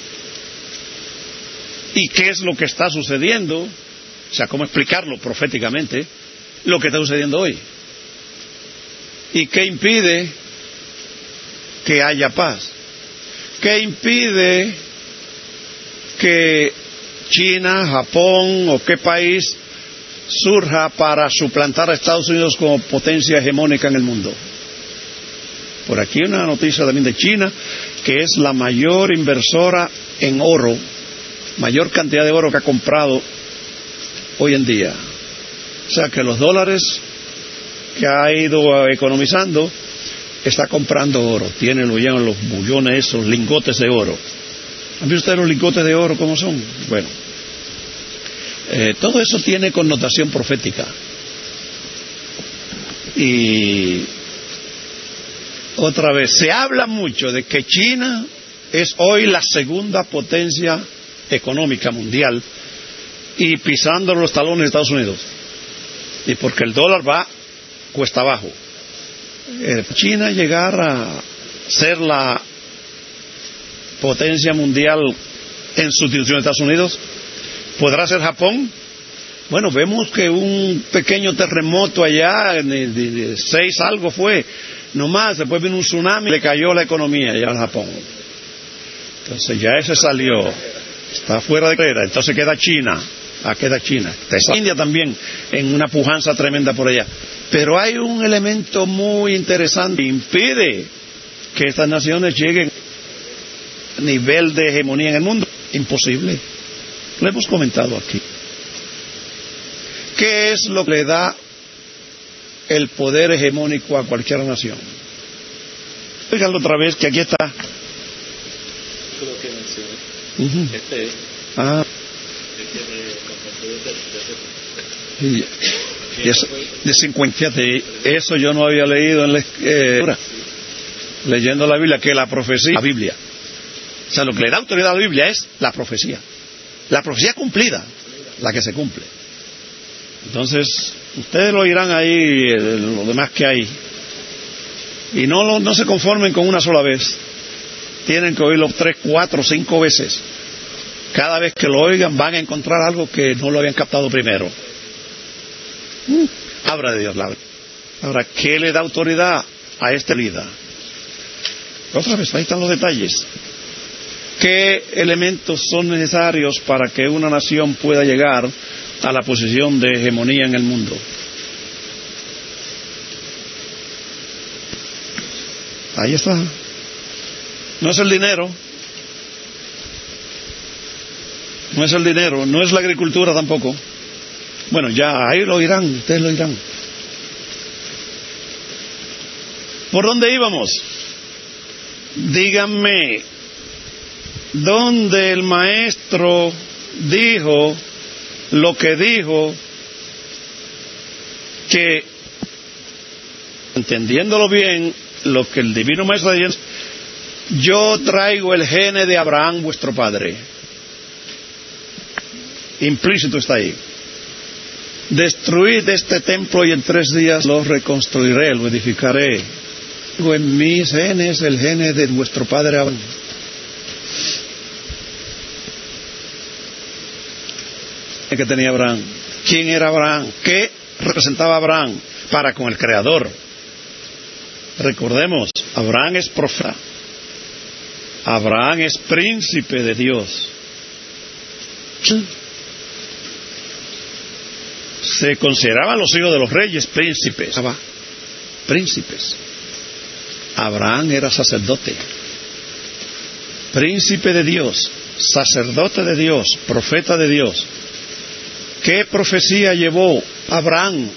¿Y qué es lo que está sucediendo? O sea, ¿cómo explicarlo proféticamente? Lo que está sucediendo hoy. ¿Y qué impide que haya paz? ¿Qué impide que China, Japón o qué país surja para suplantar a Estados Unidos como potencia hegemónica en el mundo? Por aquí una noticia también de China, que es la mayor inversora en oro, mayor cantidad de oro que ha comprado hoy en día. O sea que los dólares que ha ido economizando, está comprando oro. Tiene lo llaman los bullones, esos lingotes de oro. ¿Han visto ustedes los lingotes de oro cómo son? Bueno, todo eso tiene connotación profética. Y otra vez, se habla mucho de que China es hoy la segunda potencia económica mundial y pisando los talones de Estados Unidos. Y porque el dólar va cuesta abajo. China llegar a ser la potencia mundial en sustitución de Estados Unidos, ¿podrá ser Japón? Bueno, vemos que un pequeño terremoto allá, de 6 algo fue, nomás, después vino un tsunami y le cayó la economía allá en Japón. Entonces ya ese salió, está fuera de carrera, entonces queda China. Queda China. Está India también en una pujanza tremenda por allá. Pero hay un elemento muy interesante que impide que estas naciones lleguen a nivel de hegemonía en el mundo. Imposible. Lo hemos comentado aquí. ¿Qué es lo que le da el poder hegemónico a cualquier nación? Fíjalo otra vez que aquí está. Lo que mencioné. Este es. Y eso, de 50, fíjate, eso yo no había leído en la leyendo la Biblia, que la profecía, la Biblia, o sea, lo que le da autoridad a la Biblia es la profecía cumplida, la que se cumple. Entonces, ustedes lo oirán ahí, lo demás que hay, y no se conformen con una sola vez, tienen que oírlo 3, 4, 5 veces. Cada vez que lo oigan van a encontrar algo que no lo habían captado primero. Habla de Dios, la verdad. Ahora, ¿qué le da autoridad a este líder? Otra vez, ahí están los detalles. ¿Qué elementos son necesarios para que una nación pueda llegar a la posición de hegemonía en el mundo? Ahí está. No es el dinero. no es el dinero, no es la agricultura tampoco. Bueno, ya ahí lo oirán, ustedes lo oirán. ¿Por dónde íbamos? Díganme, ¿dónde el maestro dijo lo que dijo, que, entendiéndolo bien, lo que el divino maestro dice: yo traigo el gene de Abraham vuestro padre? Implícito está ahí. Destruid este templo y en 3 días lo reconstruiré, lo edificaré. Tengo en mis genes el gene de vuestro padre Abraham. ¿Qué tenía Abraham? ¿Quién era Abraham? ¿Qué representaba Abraham para con el Creador? Recordemos, Abraham es profeta. Abraham es príncipe de Dios. Se consideraban los hijos de los reyes príncipes. Abraham era sacerdote, príncipe de Dios, sacerdote de Dios, profeta de Dios. ¿Qué profecía llevó Abraham,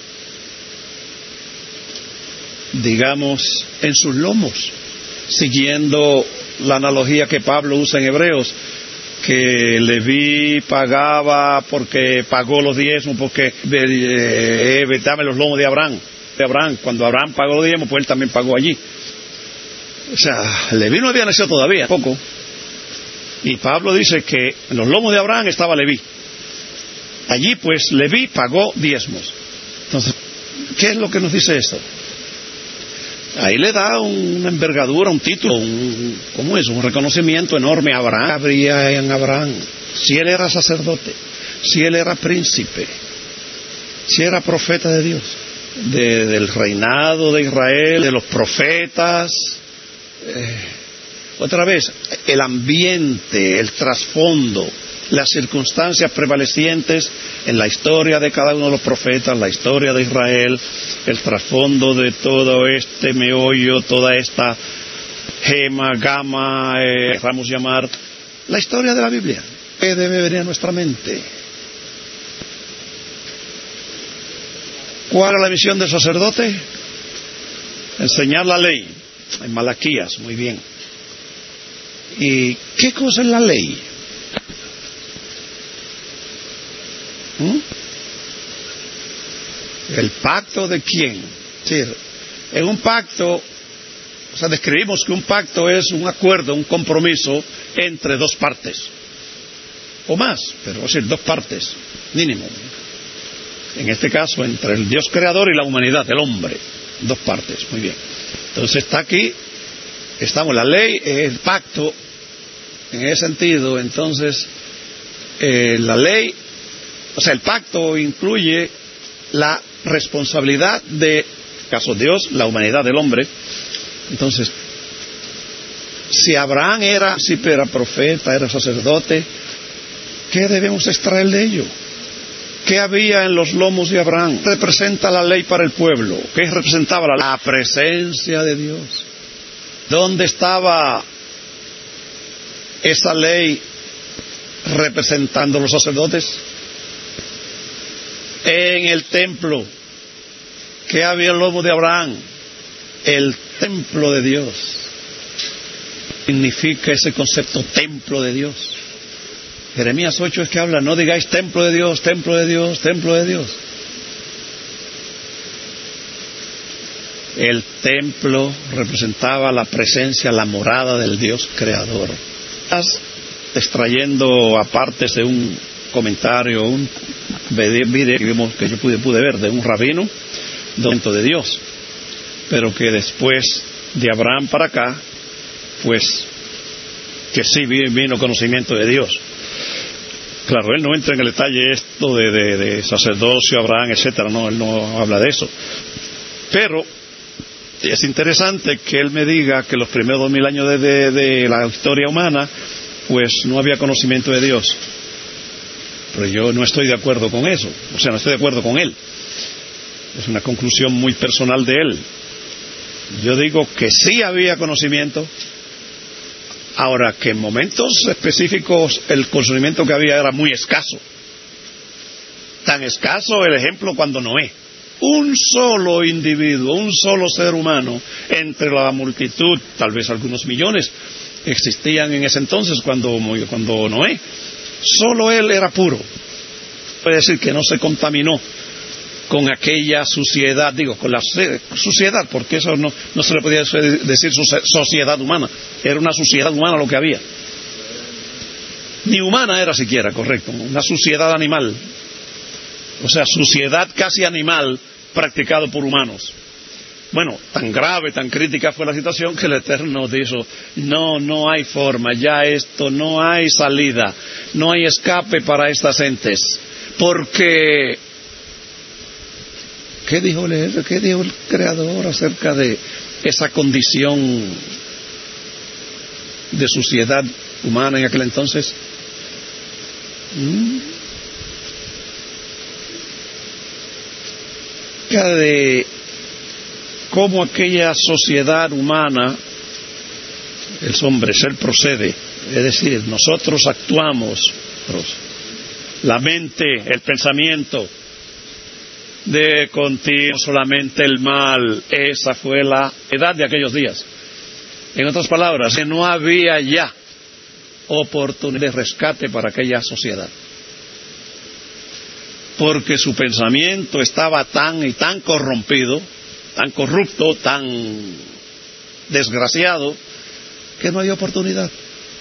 digamos, en sus lomos? Siguiendo la analogía que Pablo usa en Hebreos, que Leví pagaba porque pagó los diezmos, porque dame los lomos de Abraham. Cuando Abraham pagó los diezmos, pues él también pagó allí. O sea, Leví no había nacido todavía, poco. Y Pablo dice que en los lomos de Abraham estaba Leví. Allí pues Leví pagó diezmos. Entonces, ¿qué es lo que nos dice esto? Ahí le da una envergadura, un título, ¿cómo es? Un reconocimiento enorme a Abraham. Habría en Abraham, si él era sacerdote, si él era príncipe, si era profeta de Dios, del reinado de Israel, de los profetas. Otra vez, el ambiente, el trasfondo, las circunstancias prevalecientes en la historia de cada uno de los profetas, la historia de Israel, el trasfondo de todo este meollo, toda esta gema, gama, vamos a llamar, la historia de la Biblia, que debe venir a nuestra mente. ¿Cuál era la misión del sacerdote? Enseñar la ley, en Malaquías, muy bien. ¿Y qué cosa es la ley? ¿El pacto de quién? Sí, en un pacto, o sea, describimos que un pacto es un acuerdo, un compromiso entre 2 partes, o más, pero es decir, 2 partes, mínimo. En este caso, entre el Dios creador y la humanidad, el hombre, 2 partes, muy bien. Entonces está aquí, estamos, la ley, el pacto, en ese sentido. Entonces, la ley, o sea, el pacto incluye la responsabilidad de, en caso de Dios, la humanidad del hombre. Entonces, si Abraham era profeta, era sacerdote, ¿qué debemos extraer de ello? ¿Qué había en los lomos de Abraham? ¿Qué representa la ley para el pueblo? ¿Qué representaba la presencia de Dios? ¿Dónde estaba esa ley representando a los sacerdotes? En el templo. ¿Qué había en el lomo de Abraham? El templo de Dios. Significa ese concepto, templo de Dios. Jeremías 8 es que habla: no digáis templo de Dios, templo de Dios, templo de Dios. El templo representaba la presencia, la morada del Dios creador. Estás extrayendo apartes de un comentario, un video que yo pude ver de un rabino de Dios, pero que después de Abraham para acá, pues que sí vino conocimiento de Dios. Claro, él no entra en el detalle esto de sacerdocio, Abraham, etcétera, no, él no habla de eso. Pero es interesante que él me diga que los primeros 2000 años de la historia humana, pues no había conocimiento de Dios. Pero yo no estoy de acuerdo con eso, o sea, no estoy de acuerdo con él. Es una conclusión muy personal de él. Yo digo que sí había conocimiento Ahora, que en momentos específicos el conocimiento que había era muy escaso. Tan escaso el ejemplo cuando Noé. Un solo individuo, un solo ser humano, entre la multitud, tal vez algunos millones, existían en ese entonces cuando Noé. Solo él era puro. Puede decir que no se contaminó con aquella suciedad, con la suciedad, porque eso no se le podía decir sociedad humana. Era una suciedad humana lo que había. Ni humana era siquiera, correcto, una suciedad animal. O sea, suciedad casi animal practicado por humanos. Bueno, tan grave, tan crítica fue la situación que el Eterno dijo, no hay forma, ya esto, no hay salida, no hay escape para estas entes, porque ¿qué dijo el Creador acerca de esa condición de suciedad humana en aquel entonces? De cómo aquella sociedad humana, el hombre, él procede, es decir, nosotros actuamos, la mente, el pensamiento, de continuo solamente el mal, esa fue la edad de aquellos días. En otras palabras, que no había ya oportunidad de rescate para aquella sociedad, porque su pensamiento estaba tan corrompido, tan corrupto, tan desgraciado, que no había oportunidad.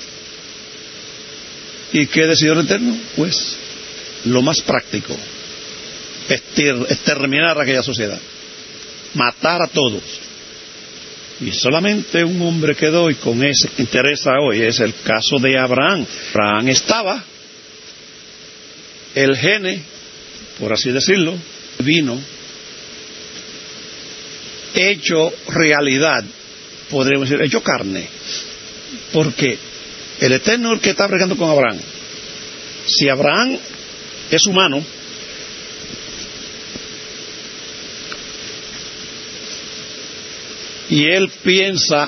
¿Y qué decidió el Eterno? Pues lo más práctico, exterminar a aquella sociedad, matar a todos. Y solamente un hombre quedó, y con ese que interesa hoy es el caso de Abraham. Abraham estaba, el gene, por así decirlo, vino hecho realidad, podríamos decir, hecho carne, porque el Eterno es el que está bregando con Abraham. Si Abraham es humano, y él piensa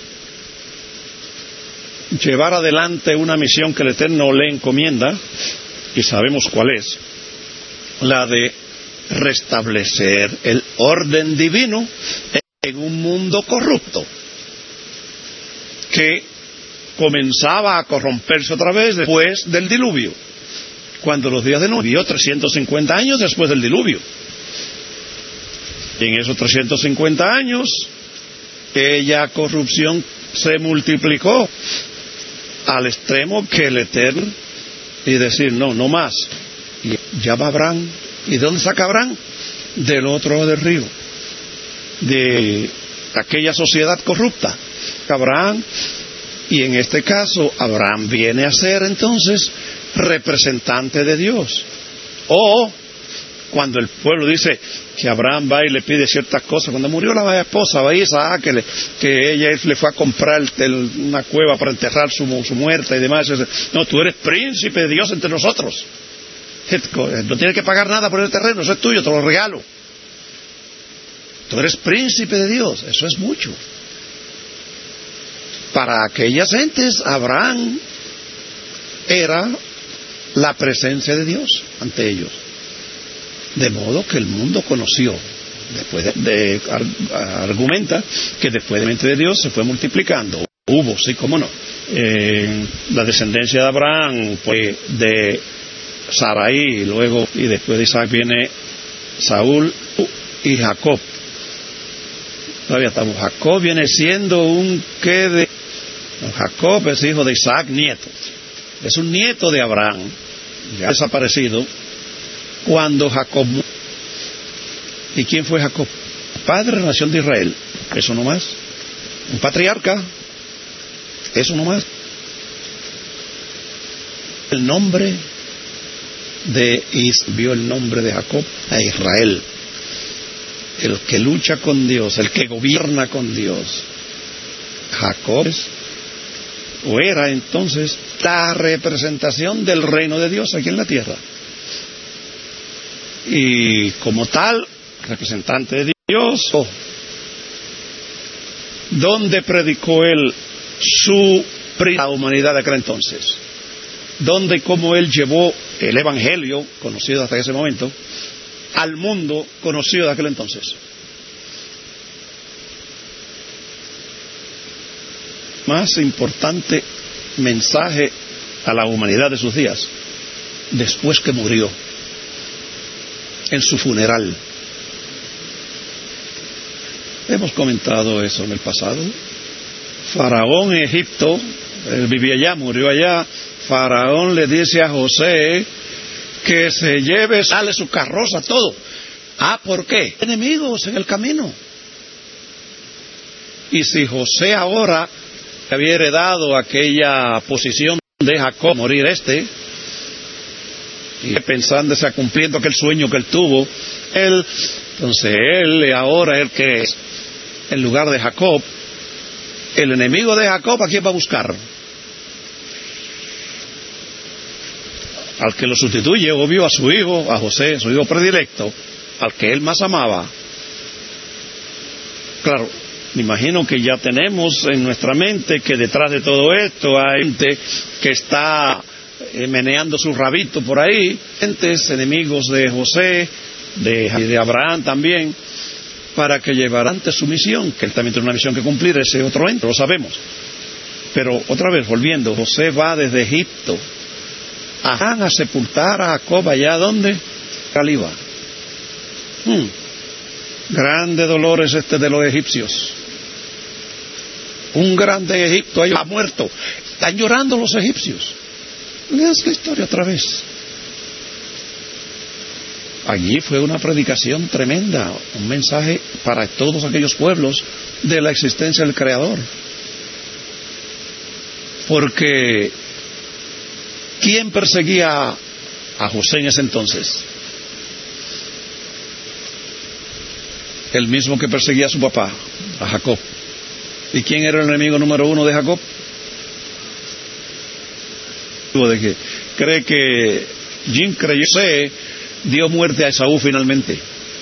llevar adelante una misión que el Eterno le encomienda, y sabemos cuál es, la de restablecer el orden divino en un mundo corrupto que comenzaba a corromperse otra vez después del diluvio, cuando los días de Noé vivió 350 años después del diluvio. Y en esos 350 años aquella corrupción se multiplicó al extremo que el Eterno y decir no más. Y llama a Abraham. ¿Y de dónde saca Abraham? Del otro lado del río, de aquella sociedad corrupta. Abraham, y en este caso Abraham viene a ser entonces representante de Dios. O cuando el pueblo dice que Abraham va y le pide ciertas cosas, cuando murió la esposa, va a Isaac, que ella le fue a comprar una cueva para enterrar su muerta y demás. No, tú eres príncipe de Dios entre nosotros. No tienes que pagar nada por el terreno, eso es tuyo, te lo regalo. Tú eres príncipe de Dios, eso es mucho. Para aquellas gentes, Abraham era la presencia de Dios ante ellos. De modo que el mundo conoció, después argumenta que después de la mente de Dios se fue multiplicando. Hubo, sí, cómo no. La descendencia de Abraham fue de Sarai, y después de Isaac viene Saúl y Jacob. Todavía estamos. Jacob viene siendo Jacob es hijo de Isaac, nieto. Es un nieto de Abraham, ya desaparecido, cuando Jacob murió. ¿Y quién fue Jacob? Padre de la nación de Israel. Eso no más. Un patriarca. Eso no más. El nombre vio el nombre de Jacob a Israel, el que lucha con Dios, el que gobierna con Dios. Jacob era entonces la representación del reino de Dios aquí en la tierra, y como tal representante de Dios, donde predicó él su la humanidad de aquel entonces, donde como él llevó el evangelio, conocido hasta ese momento, al mundo conocido de aquel entonces. Más importante mensaje a la humanidad de sus días, después que murió, en su funeral. Hemos comentado eso en el pasado. Faraón en Egipto, él vivía allá, murió allá. Faraón le dice a José que se lleve, sale su carroza, todo. ¿Por qué? Enemigos en el camino. Y si José ahora había heredado aquella posición de Jacob, morir y pensándose a cumpliendo aquel sueño que él tuvo, entonces él ahora el que es, en lugar de Jacob, el enemigo de Jacob, ¿a quién va a buscar? Al que lo sustituye, obvio, a su hijo, a José, su hijo predilecto, al que él más amaba. Claro, me imagino que ya tenemos en nuestra mente que detrás de todo esto hay gente que está meneando su rabito por ahí, gentes enemigos de José, y de Abraham también, para que llevaran ante su misión, que él también tiene una misión que cumplir, ese otro ente, lo sabemos. Pero otra vez, volviendo, José va desde Egipto a sepultar a Jacob allá donde Caliba. Grande dolor es este de los egipcios. Un grande en Egipto ha muerto. Están llorando los egipcios. Leas la historia otra vez. Allí fue una predicación tremenda, un mensaje para todos aquellos pueblos de la existencia del Creador. Porque ¿quién perseguía a José en ese entonces? El mismo que perseguía a su papá, a Jacob. ¿Y quién era el enemigo número 1 de Jacob? De que cree que Jim creyó dio muerte a Esaú finalmente.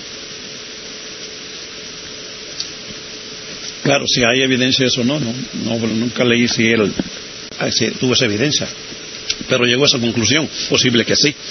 Claro, si hay evidencia de eso, no, nunca leí si él tuvo esa evidencia, pero llegó a esa conclusión, posible que sí.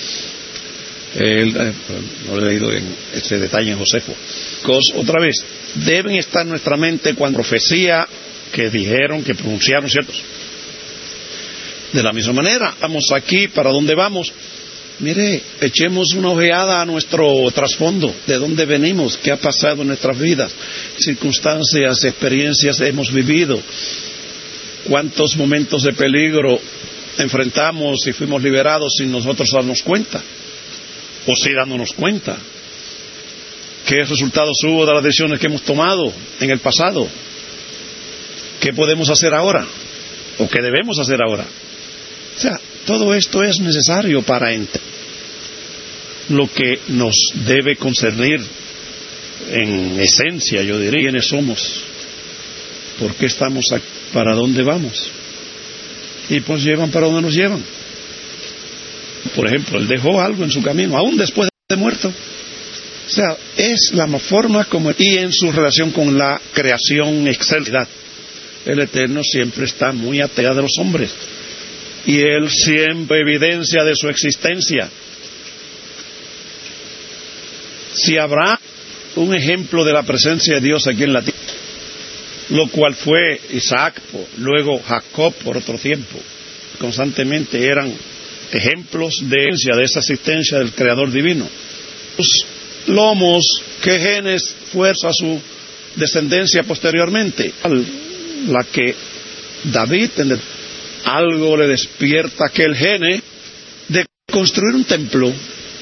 No he leído en ese detalle en Josefo. Otra vez, deben estar en nuestra mente cuando profecía que dijeron, que pronunciaron, ¿ciertos? De la misma manera, estamos aquí, ¿para dónde vamos? Mire, echemos una ojeada a nuestro trasfondo, de dónde venimos, qué ha pasado en nuestras vidas, circunstancias, experiencias hemos vivido, cuántos momentos de peligro enfrentamos y fuimos liberados sin nosotros darnos cuenta, o sí dándonos cuenta. ¿Qué resultados hubo de las decisiones que hemos tomado en el pasado? ¿Qué podemos hacer ahora? ¿O qué debemos hacer ahora? O sea, todo esto es necesario para entender lo que nos debe concernir en esencia, yo diría, quiénes somos, por qué estamos aquí, para dónde vamos, y pues llevan para dónde nos llevan. Por ejemplo, él dejó algo en su camino, aún después de muerto. O sea, es la forma como, y en su relación con la creación excelsa, el Eterno siempre está muy atado de los hombres. Y Él siempre evidencia de su existencia. Si habrá un ejemplo de la presencia de Dios aquí en la tierra, lo cual fue Isaac, luego Jacob por otro tiempo, constantemente eran ejemplos de esa existencia del Creador divino. Los lomos, ¿qué genes fuerza su descendencia posteriormente? La que David algo le despierta aquel gene de construir un templo.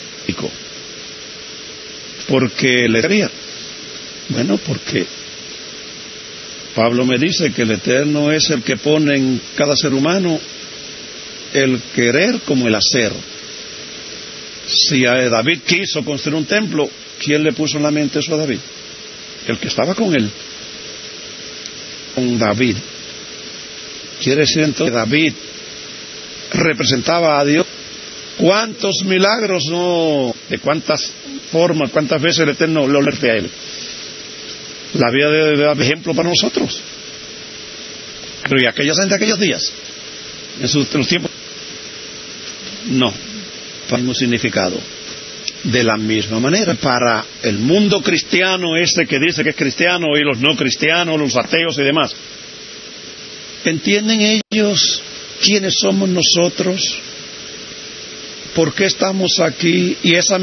Porque le quería. Bueno, porque Pablo me dice que el Eterno es el que pone en cada ser humano el querer como el hacer. Si a David quiso construir un templo, ¿quién le puso en la mente eso a David? El que estaba con él, con David. Quiere decir entonces que David representaba a Dios. ¿Cuántos milagros de cuántas formas, cuántas veces el Eterno lo alerte a él? La vida debe dar ejemplo para nosotros. Pero ¿y aquella gente aquellos días? En los tiempos. No, para un significado. De la misma manera, para el mundo cristiano, que dice que es cristiano, y los no cristianos, los ateos y demás, ¿entienden ellos quiénes somos nosotros? ¿Por qué estamos aquí? Y esa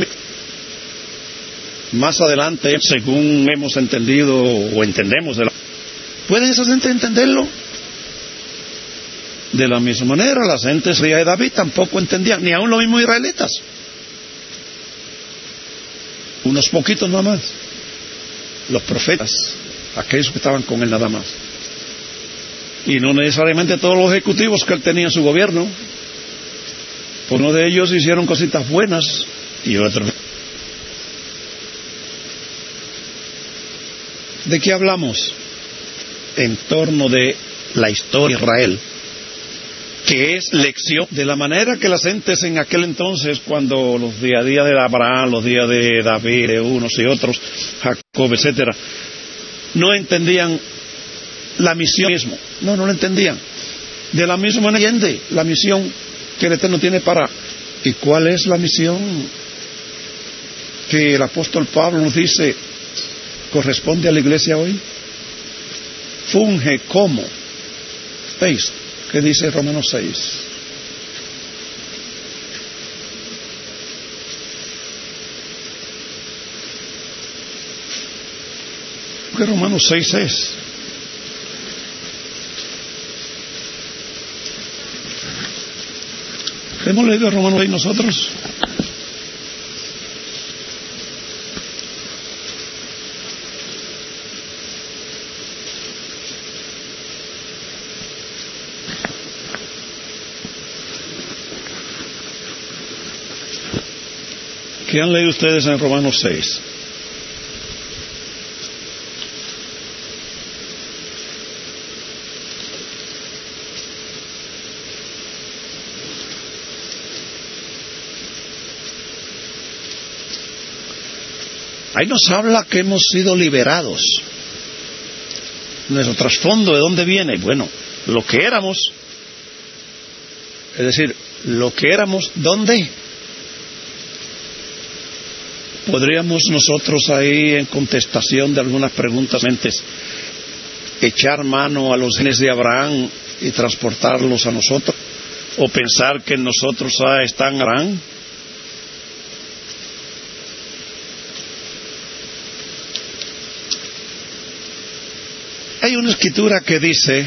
más adelante, según hemos entendido o entendemos, ¿pueden esa gente entenderlo? De la misma manera, las gentes de David tampoco entendían, ni aun los mismos israelitas. Unos poquitos nada más. Los profetas, aquellos que estaban con él nada más. Y no necesariamente todos los ejecutivos que él tenía en su gobierno. Uno de ellos hicieron cositas buenas y otros. ¿De qué hablamos? En torno de la historia de Israel, que es lección de la manera que las gentes en aquel entonces, cuando los días a día de Abraham, los días de David, de unos y otros, Jacob, etcétera, no entendían la misión mismo. No lo entendían. De la misma manera entiende la misión que el Eterno tiene para. ¿Y cuál es la misión que el apóstol Pablo nos dice corresponde a la iglesia hoy? Funge como. ¿Veis? ¿Qué dice Romanos 6? ¿Qué Romanos 6 es? ¿Hemos leído Romanos 6 nosotros? ¿Qué han leído ustedes en Romanos 6? Ahí nos habla que hemos sido liberados. Nuestro trasfondo, ¿de dónde viene? Bueno, lo que éramos, es decir, lo que éramos, ¿dónde? Podríamos nosotros ahí, en contestación de algunas preguntas, echar mano a los genes de Abraham y transportarlos a nosotros, o pensar que en nosotros están Abraham. Hay una escritura que dice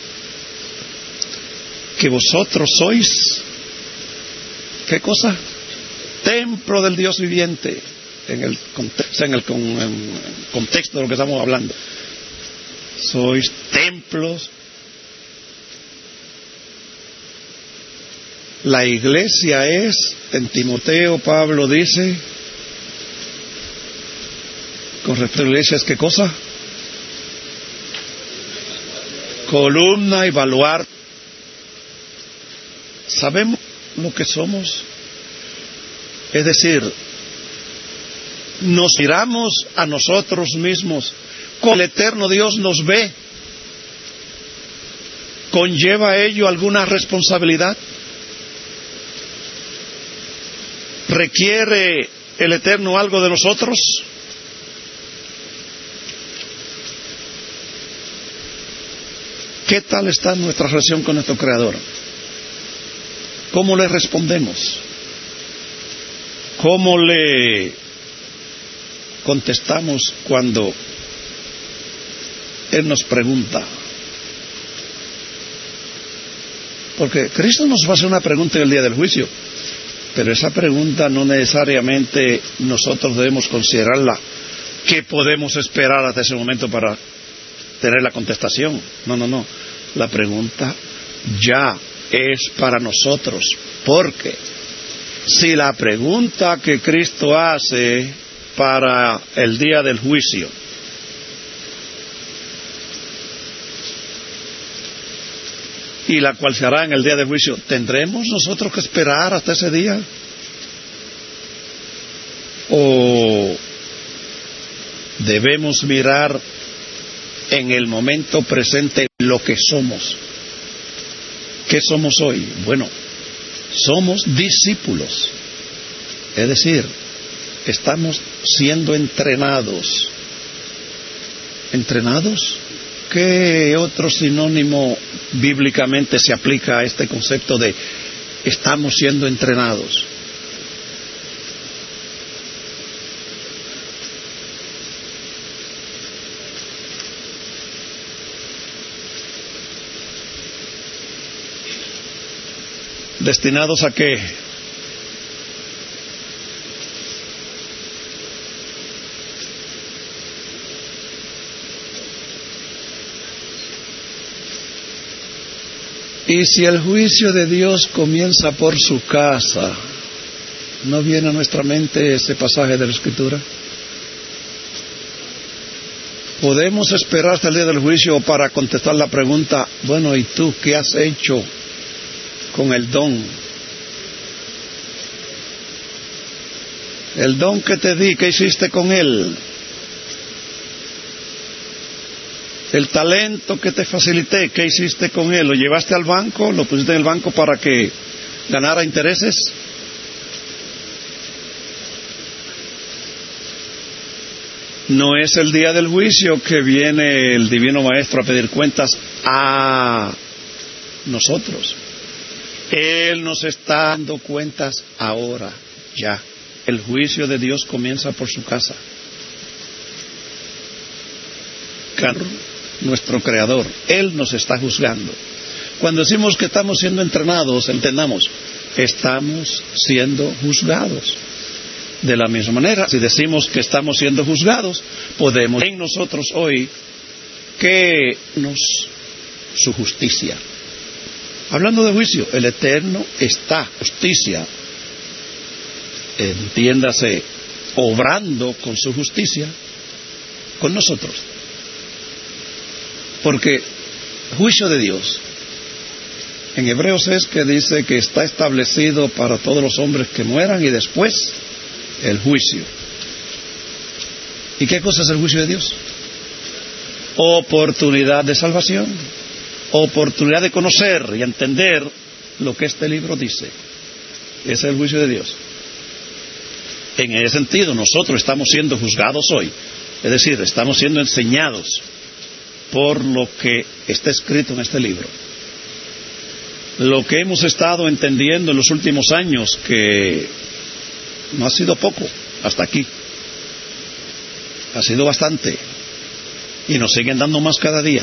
que vosotros sois, ¿qué cosa? Templo del Dios viviente, en el contexto de lo que estamos hablando. Sois templos. La iglesia es, en Timoteo, Pablo dice, con respecto a la iglesia, ¿es qué cosa? Columna y baluarte. ¿Sabemos lo que somos? Es decir, nos miramos a nosotros mismos, como el eterno Dios nos ve. ¿Conlleva ello alguna responsabilidad? ¿Requiere el eterno algo de nosotros? ¿Qué tal está nuestra relación con nuestro Creador? ¿Cómo le respondemos? ¿Cómo le contestamos cuando Él nos pregunta? Porque Cristo nos va a hacer una pregunta en el día del juicio, pero esa pregunta no necesariamente nosotros debemos considerarla. ¿Qué podemos esperar hasta ese momento para tener la contestación? No. La pregunta ya es para nosotros, porque si la pregunta que Cristo hace para el día del juicio y la cual se hará en el día del juicio, ¿tendremos nosotros que esperar hasta ese día? ¿O debemos mirar en el momento presente lo que somos. ¿Qué somos hoy? Bueno, somos discípulos. Es decir, estamos siendo entrenados. ¿Entrenados? ¿Qué otro sinónimo bíblicamente se aplica a este concepto de estamos siendo entrenados? ¿Destinados a qué? Y si el juicio de Dios comienza por su casa, ¿no viene a nuestra mente ese pasaje de la Escritura? ¿Podemos esperar hasta el día del juicio para contestar la pregunta, bueno, ¿y tú qué has hecho con el don? El don que te di, ¿qué hiciste con él? El talento que te facilité, ¿qué hiciste con él? ¿Lo llevaste al banco? ¿Lo pusiste en el banco para que ganara intereses? No es el día del juicio que viene el Divino Maestro a pedir cuentas a nosotros. Él nos está dando cuentas ahora, ya. El juicio de Dios comienza por su casa. Nuestro Creador, Él nos está juzgando. Cuando decimos que estamos siendo entrenados, entendamos, estamos siendo juzgados. De la misma manera, si decimos que estamos siendo juzgados, podemos en nosotros hoy que su justicia. Hablando de juicio, el Eterno está, justicia, entiéndase, obrando con su justicia con nosotros. Porque juicio de Dios, en Hebreos es que dice que está establecido para todos los hombres que mueran y después el juicio. ¿Y qué cosa es el juicio de Dios? Oportunidad de salvación, oportunidad de conocer y entender lo que este libro dice. Ese es el juicio de Dios. En ese sentido, nosotros estamos siendo juzgados hoy, es decir, estamos siendo enseñados por lo que está escrito en este libro. Lo que hemos estado entendiendo en los últimos años, que no ha sido poco hasta aquí, ha sido bastante, y nos siguen dando más cada día.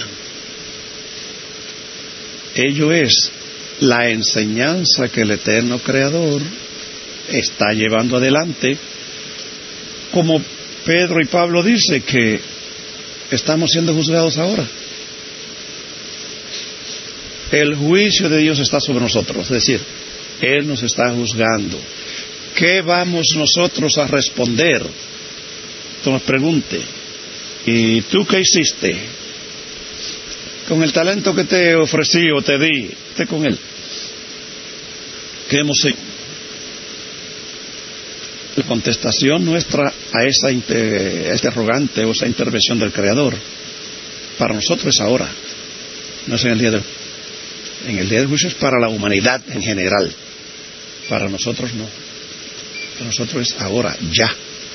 Ello es la enseñanza que el Eterno Creador está llevando adelante, como Pedro y Pablo dice que estamos siendo juzgados ahora. El juicio de Dios está sobre nosotros, es decir, Él nos está juzgando. ¿Qué vamos nosotros a responder? Tú nos pregunte, ¿y tú qué hiciste con el talento que te ofrecí o te di? ¿Qué con él? ¿Qué hemos hecho? La contestación nuestra a esa interrogante o esa intervención del Creador, para nosotros es ahora, no es en el día del juicio. En el día del juicio es para la humanidad en general, para nosotros no, para nosotros es ahora, ya.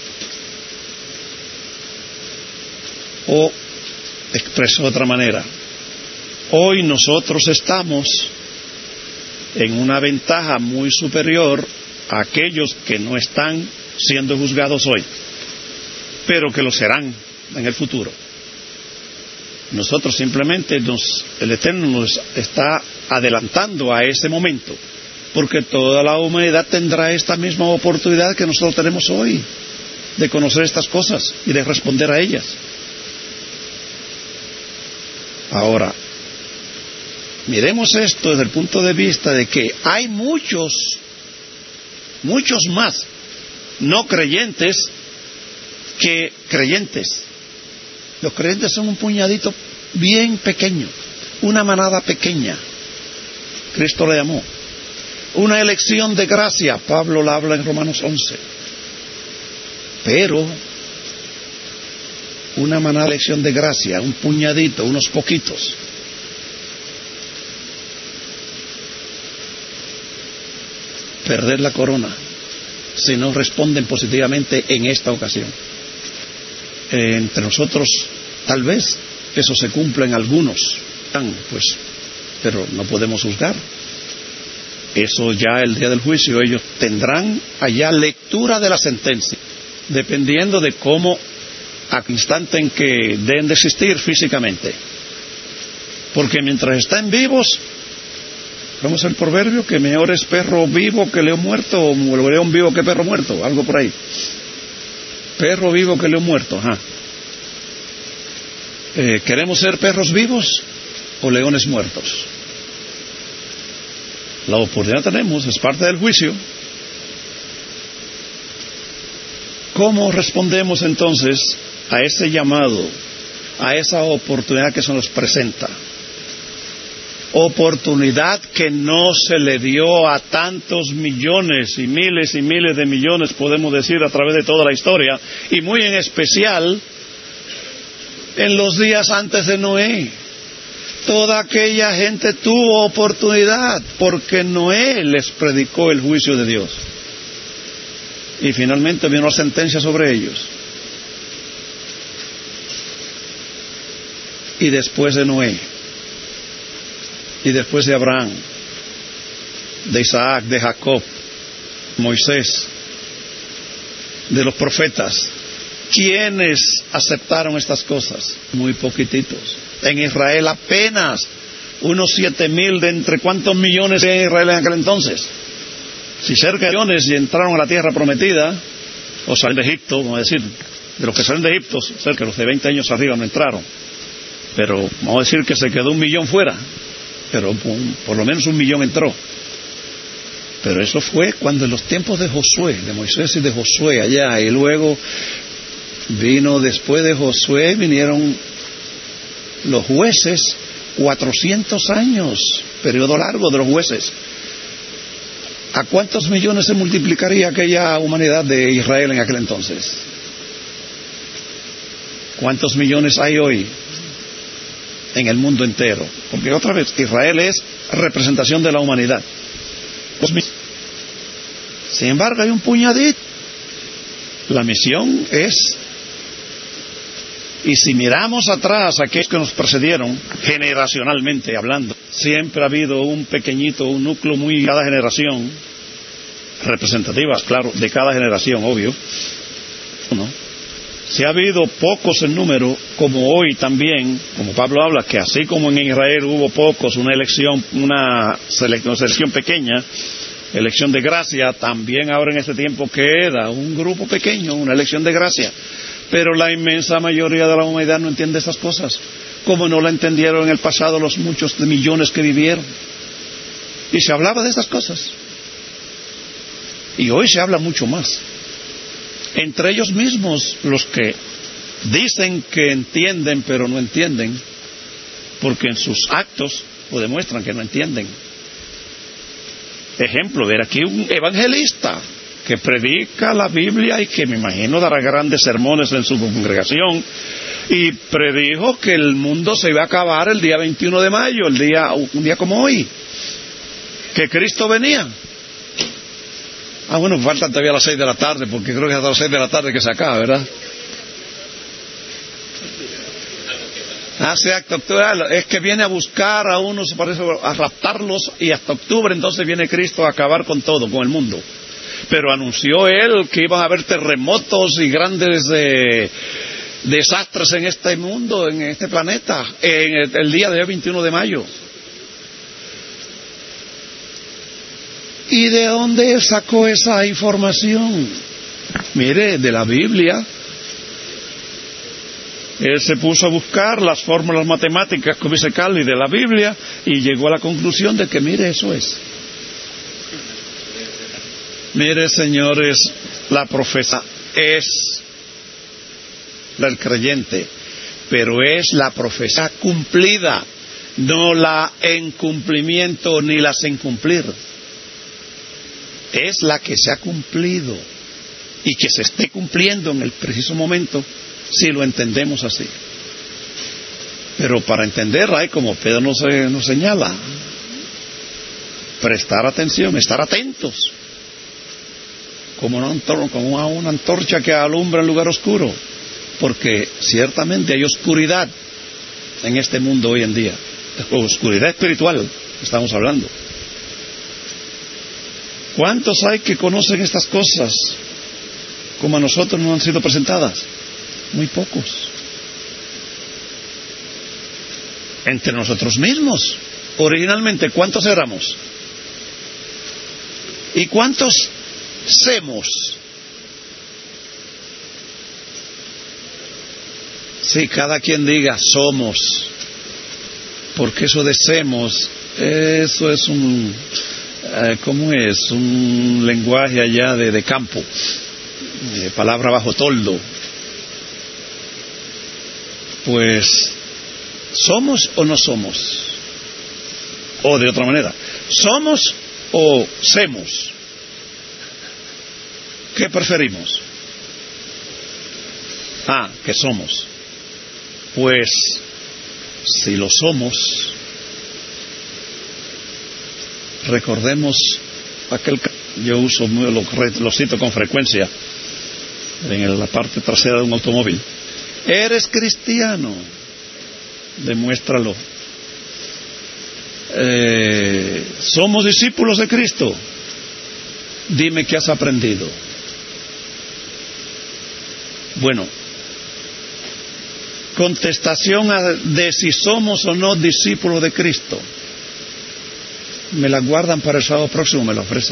O expreso de otra manera, hoy nosotros estamos en una ventaja muy superior a aquellos que no están siendo juzgados hoy, pero que lo serán en el futuro. Nosotros simplemente el Eterno nos está adelantando a ese momento, porque toda la humanidad tendrá esta misma oportunidad que nosotros tenemos hoy, de conocer estas cosas y de responder a ellas. Ahora, miremos esto desde el punto de vista de que hay muchos más no creyentes que creyentes. Los creyentes son un puñadito bien pequeño, una manada pequeña. Cristo le llamó una elección de gracia. Pablo la habla en Romanos 11. Pero una manada de elección de gracia, un puñadito, unos poquitos. Perder la corona si no responden positivamente en esta ocasión. Entre nosotros, tal vez eso se cumpla en algunos, pues, pero no podemos juzgar. Eso ya el día del juicio ellos tendrán allá lectura de la sentencia, dependiendo de cómo al instante en que deben de existir físicamente. Porque mientras están vivos, ¿cómo es el proverbio? Que mejor es perro vivo que león muerto, o león vivo que perro muerto, algo por ahí. Perro vivo que león muerto, ajá. ¿Queremos ser perros vivos o leones muertos? La oportunidad tenemos, es parte del juicio. ¿Cómo respondemos entonces a ese llamado, a esa oportunidad que se nos presenta? Oportunidad que no se le dio a tantos millones y miles de millones, podemos decir, a través de toda la historia, y muy en especial en los días antes de Noé. Toda aquella gente tuvo oportunidad porque Noé les predicó el juicio de Dios. Y finalmente vino la sentencia sobre ellos. Y después de Noé, y después de Abraham, de Isaac, de Jacob, Moisés, de los profetas, ¿quiénes aceptaron estas cosas? Muy poquititos. En Israel apenas unos 7,000 de entre cuántos millones en Israel en aquel entonces. Si cerca de millones y entraron a la tierra prometida, o salieron de Egipto, vamos a decir, de los que salen de Egipto, cerca de los de 20 años arriba no entraron. Pero vamos a decir que se quedó 1,000,000 fuera, pero por lo menos 1,000,000 entró. Pero eso fue cuando en los tiempos de Josué, de Moisés y de Josué allá, y luego vino después de Josué, vinieron los jueces, 400 años, periodo largo de los jueces. ¿A cuántos millones se multiplicaría aquella humanidad de Israel en aquel entonces? ¿Cuántos millones hay hoy en el mundo entero? Porque otra vez, Israel es representación de la humanidad. Sin embargo, hay un puñadito. La misión es, y si miramos atrás a aquellos que nos precedieron, generacionalmente hablando, siempre ha habido un pequeñito, un núcleo muy de cada generación, representativas, claro, de cada generación, obvio, ¿no? Si ha habido pocos en número, como hoy también, como Pablo habla, que así como en Israel hubo pocos, una selección pequeña, elección de gracia, también ahora en este tiempo queda un grupo pequeño, una elección de gracia. Pero la inmensa mayoría de la humanidad no entiende estas cosas, como no la entendieron en el pasado los muchos de millones que vivieron. Y se hablaba de estas cosas. Y hoy se habla mucho más. Entre ellos mismos, los que dicen que entienden, pero no entienden, porque en sus actos lo demuestran que no entienden. Ejemplo, ver aquí un evangelista que predica la Biblia y que me imagino dará grandes sermones en su congregación, y predijo que el mundo se iba a acabar el día 21 de mayo, un día como hoy, que Cristo venía. Bueno, faltan todavía las 6 de la tarde, porque creo que es hasta las 6 de la tarde que se acaba, ¿verdad? Sí, hasta octubre. Es que viene a buscar a unos, parece, a raptarlos, y hasta octubre entonces viene Cristo a acabar con todo, con el mundo. Pero anunció Él que iban a haber terremotos y grandes desastres en este mundo, en este planeta, en el día de hoy, 21 de mayo. ¿Y de dónde Él sacó esa información? Mire, de la Biblia. Él se puso a buscar las fórmulas matemáticas, como dice Cali, de la Biblia, y llegó a la conclusión de que, mire, eso es. Mire, señores, la profecía es del creyente, pero es la profecía cumplida, no la en cumplimiento ni la sin cumplir. Es la que se ha cumplido y que se esté cumpliendo en el preciso momento, si lo entendemos así. Pero para entender hay, como Pedro nos señala, prestar atención, estar atentos, como una antorcha que alumbra el lugar oscuro, porque ciertamente hay oscuridad en este mundo hoy en día, oscuridad espiritual estamos hablando. ¿Cuántos hay que conocen estas cosas como a nosotros nos han sido presentadas? Muy pocos. Entre nosotros mismos, originalmente, ¿cuántos éramos? ¿Y cuántos semos? Sí, cada quien diga somos, porque eso de semos, eso es ¿cómo es? Un lenguaje allá de campo, palabra bajo toldo. Pues, ¿somos o no somos? O de otra manera, ¿somos o semos? ¿Qué preferimos? Que somos. Pues, si lo somos, recordemos yo lo cito con frecuencia en la parte trasera de un automóvil. ¿Eres cristiano? Demuéstralo. ¿Somos discípulos de Cristo? Dime qué has aprendido. Bueno, contestación de si somos o no discípulos de Cristo, me la guardan para el sábado próximo, me la ofrecen.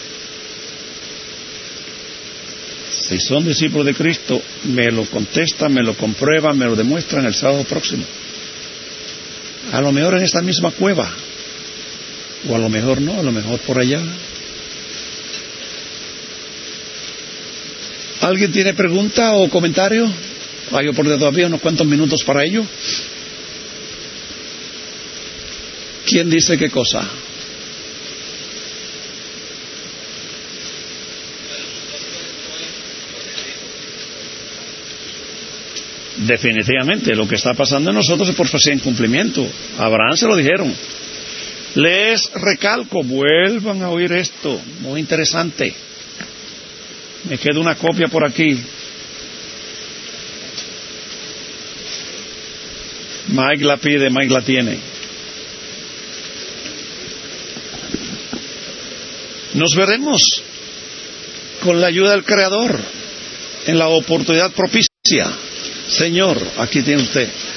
Si son discípulos de Cristo, me lo contestan, me lo comprueban, me lo demuestran el sábado próximo. A lo mejor en esta misma cueva, o a lo mejor no, a lo mejor por allá. ¿Alguien tiene pregunta o comentario? Hay todavía unos cuantos minutos para ello. ¿Quién dice qué cosa? Definitivamente, lo que está pasando en nosotros es profecía en cumplimiento. A Abraham se lo dijeron. Les recalco, vuelvan a oír esto, muy interesante. Me queda una copia por aquí. Mike la pide, Mike la tiene. Nos veremos con la ayuda del Creador en la oportunidad propicia. Señor, aquí tiene usted.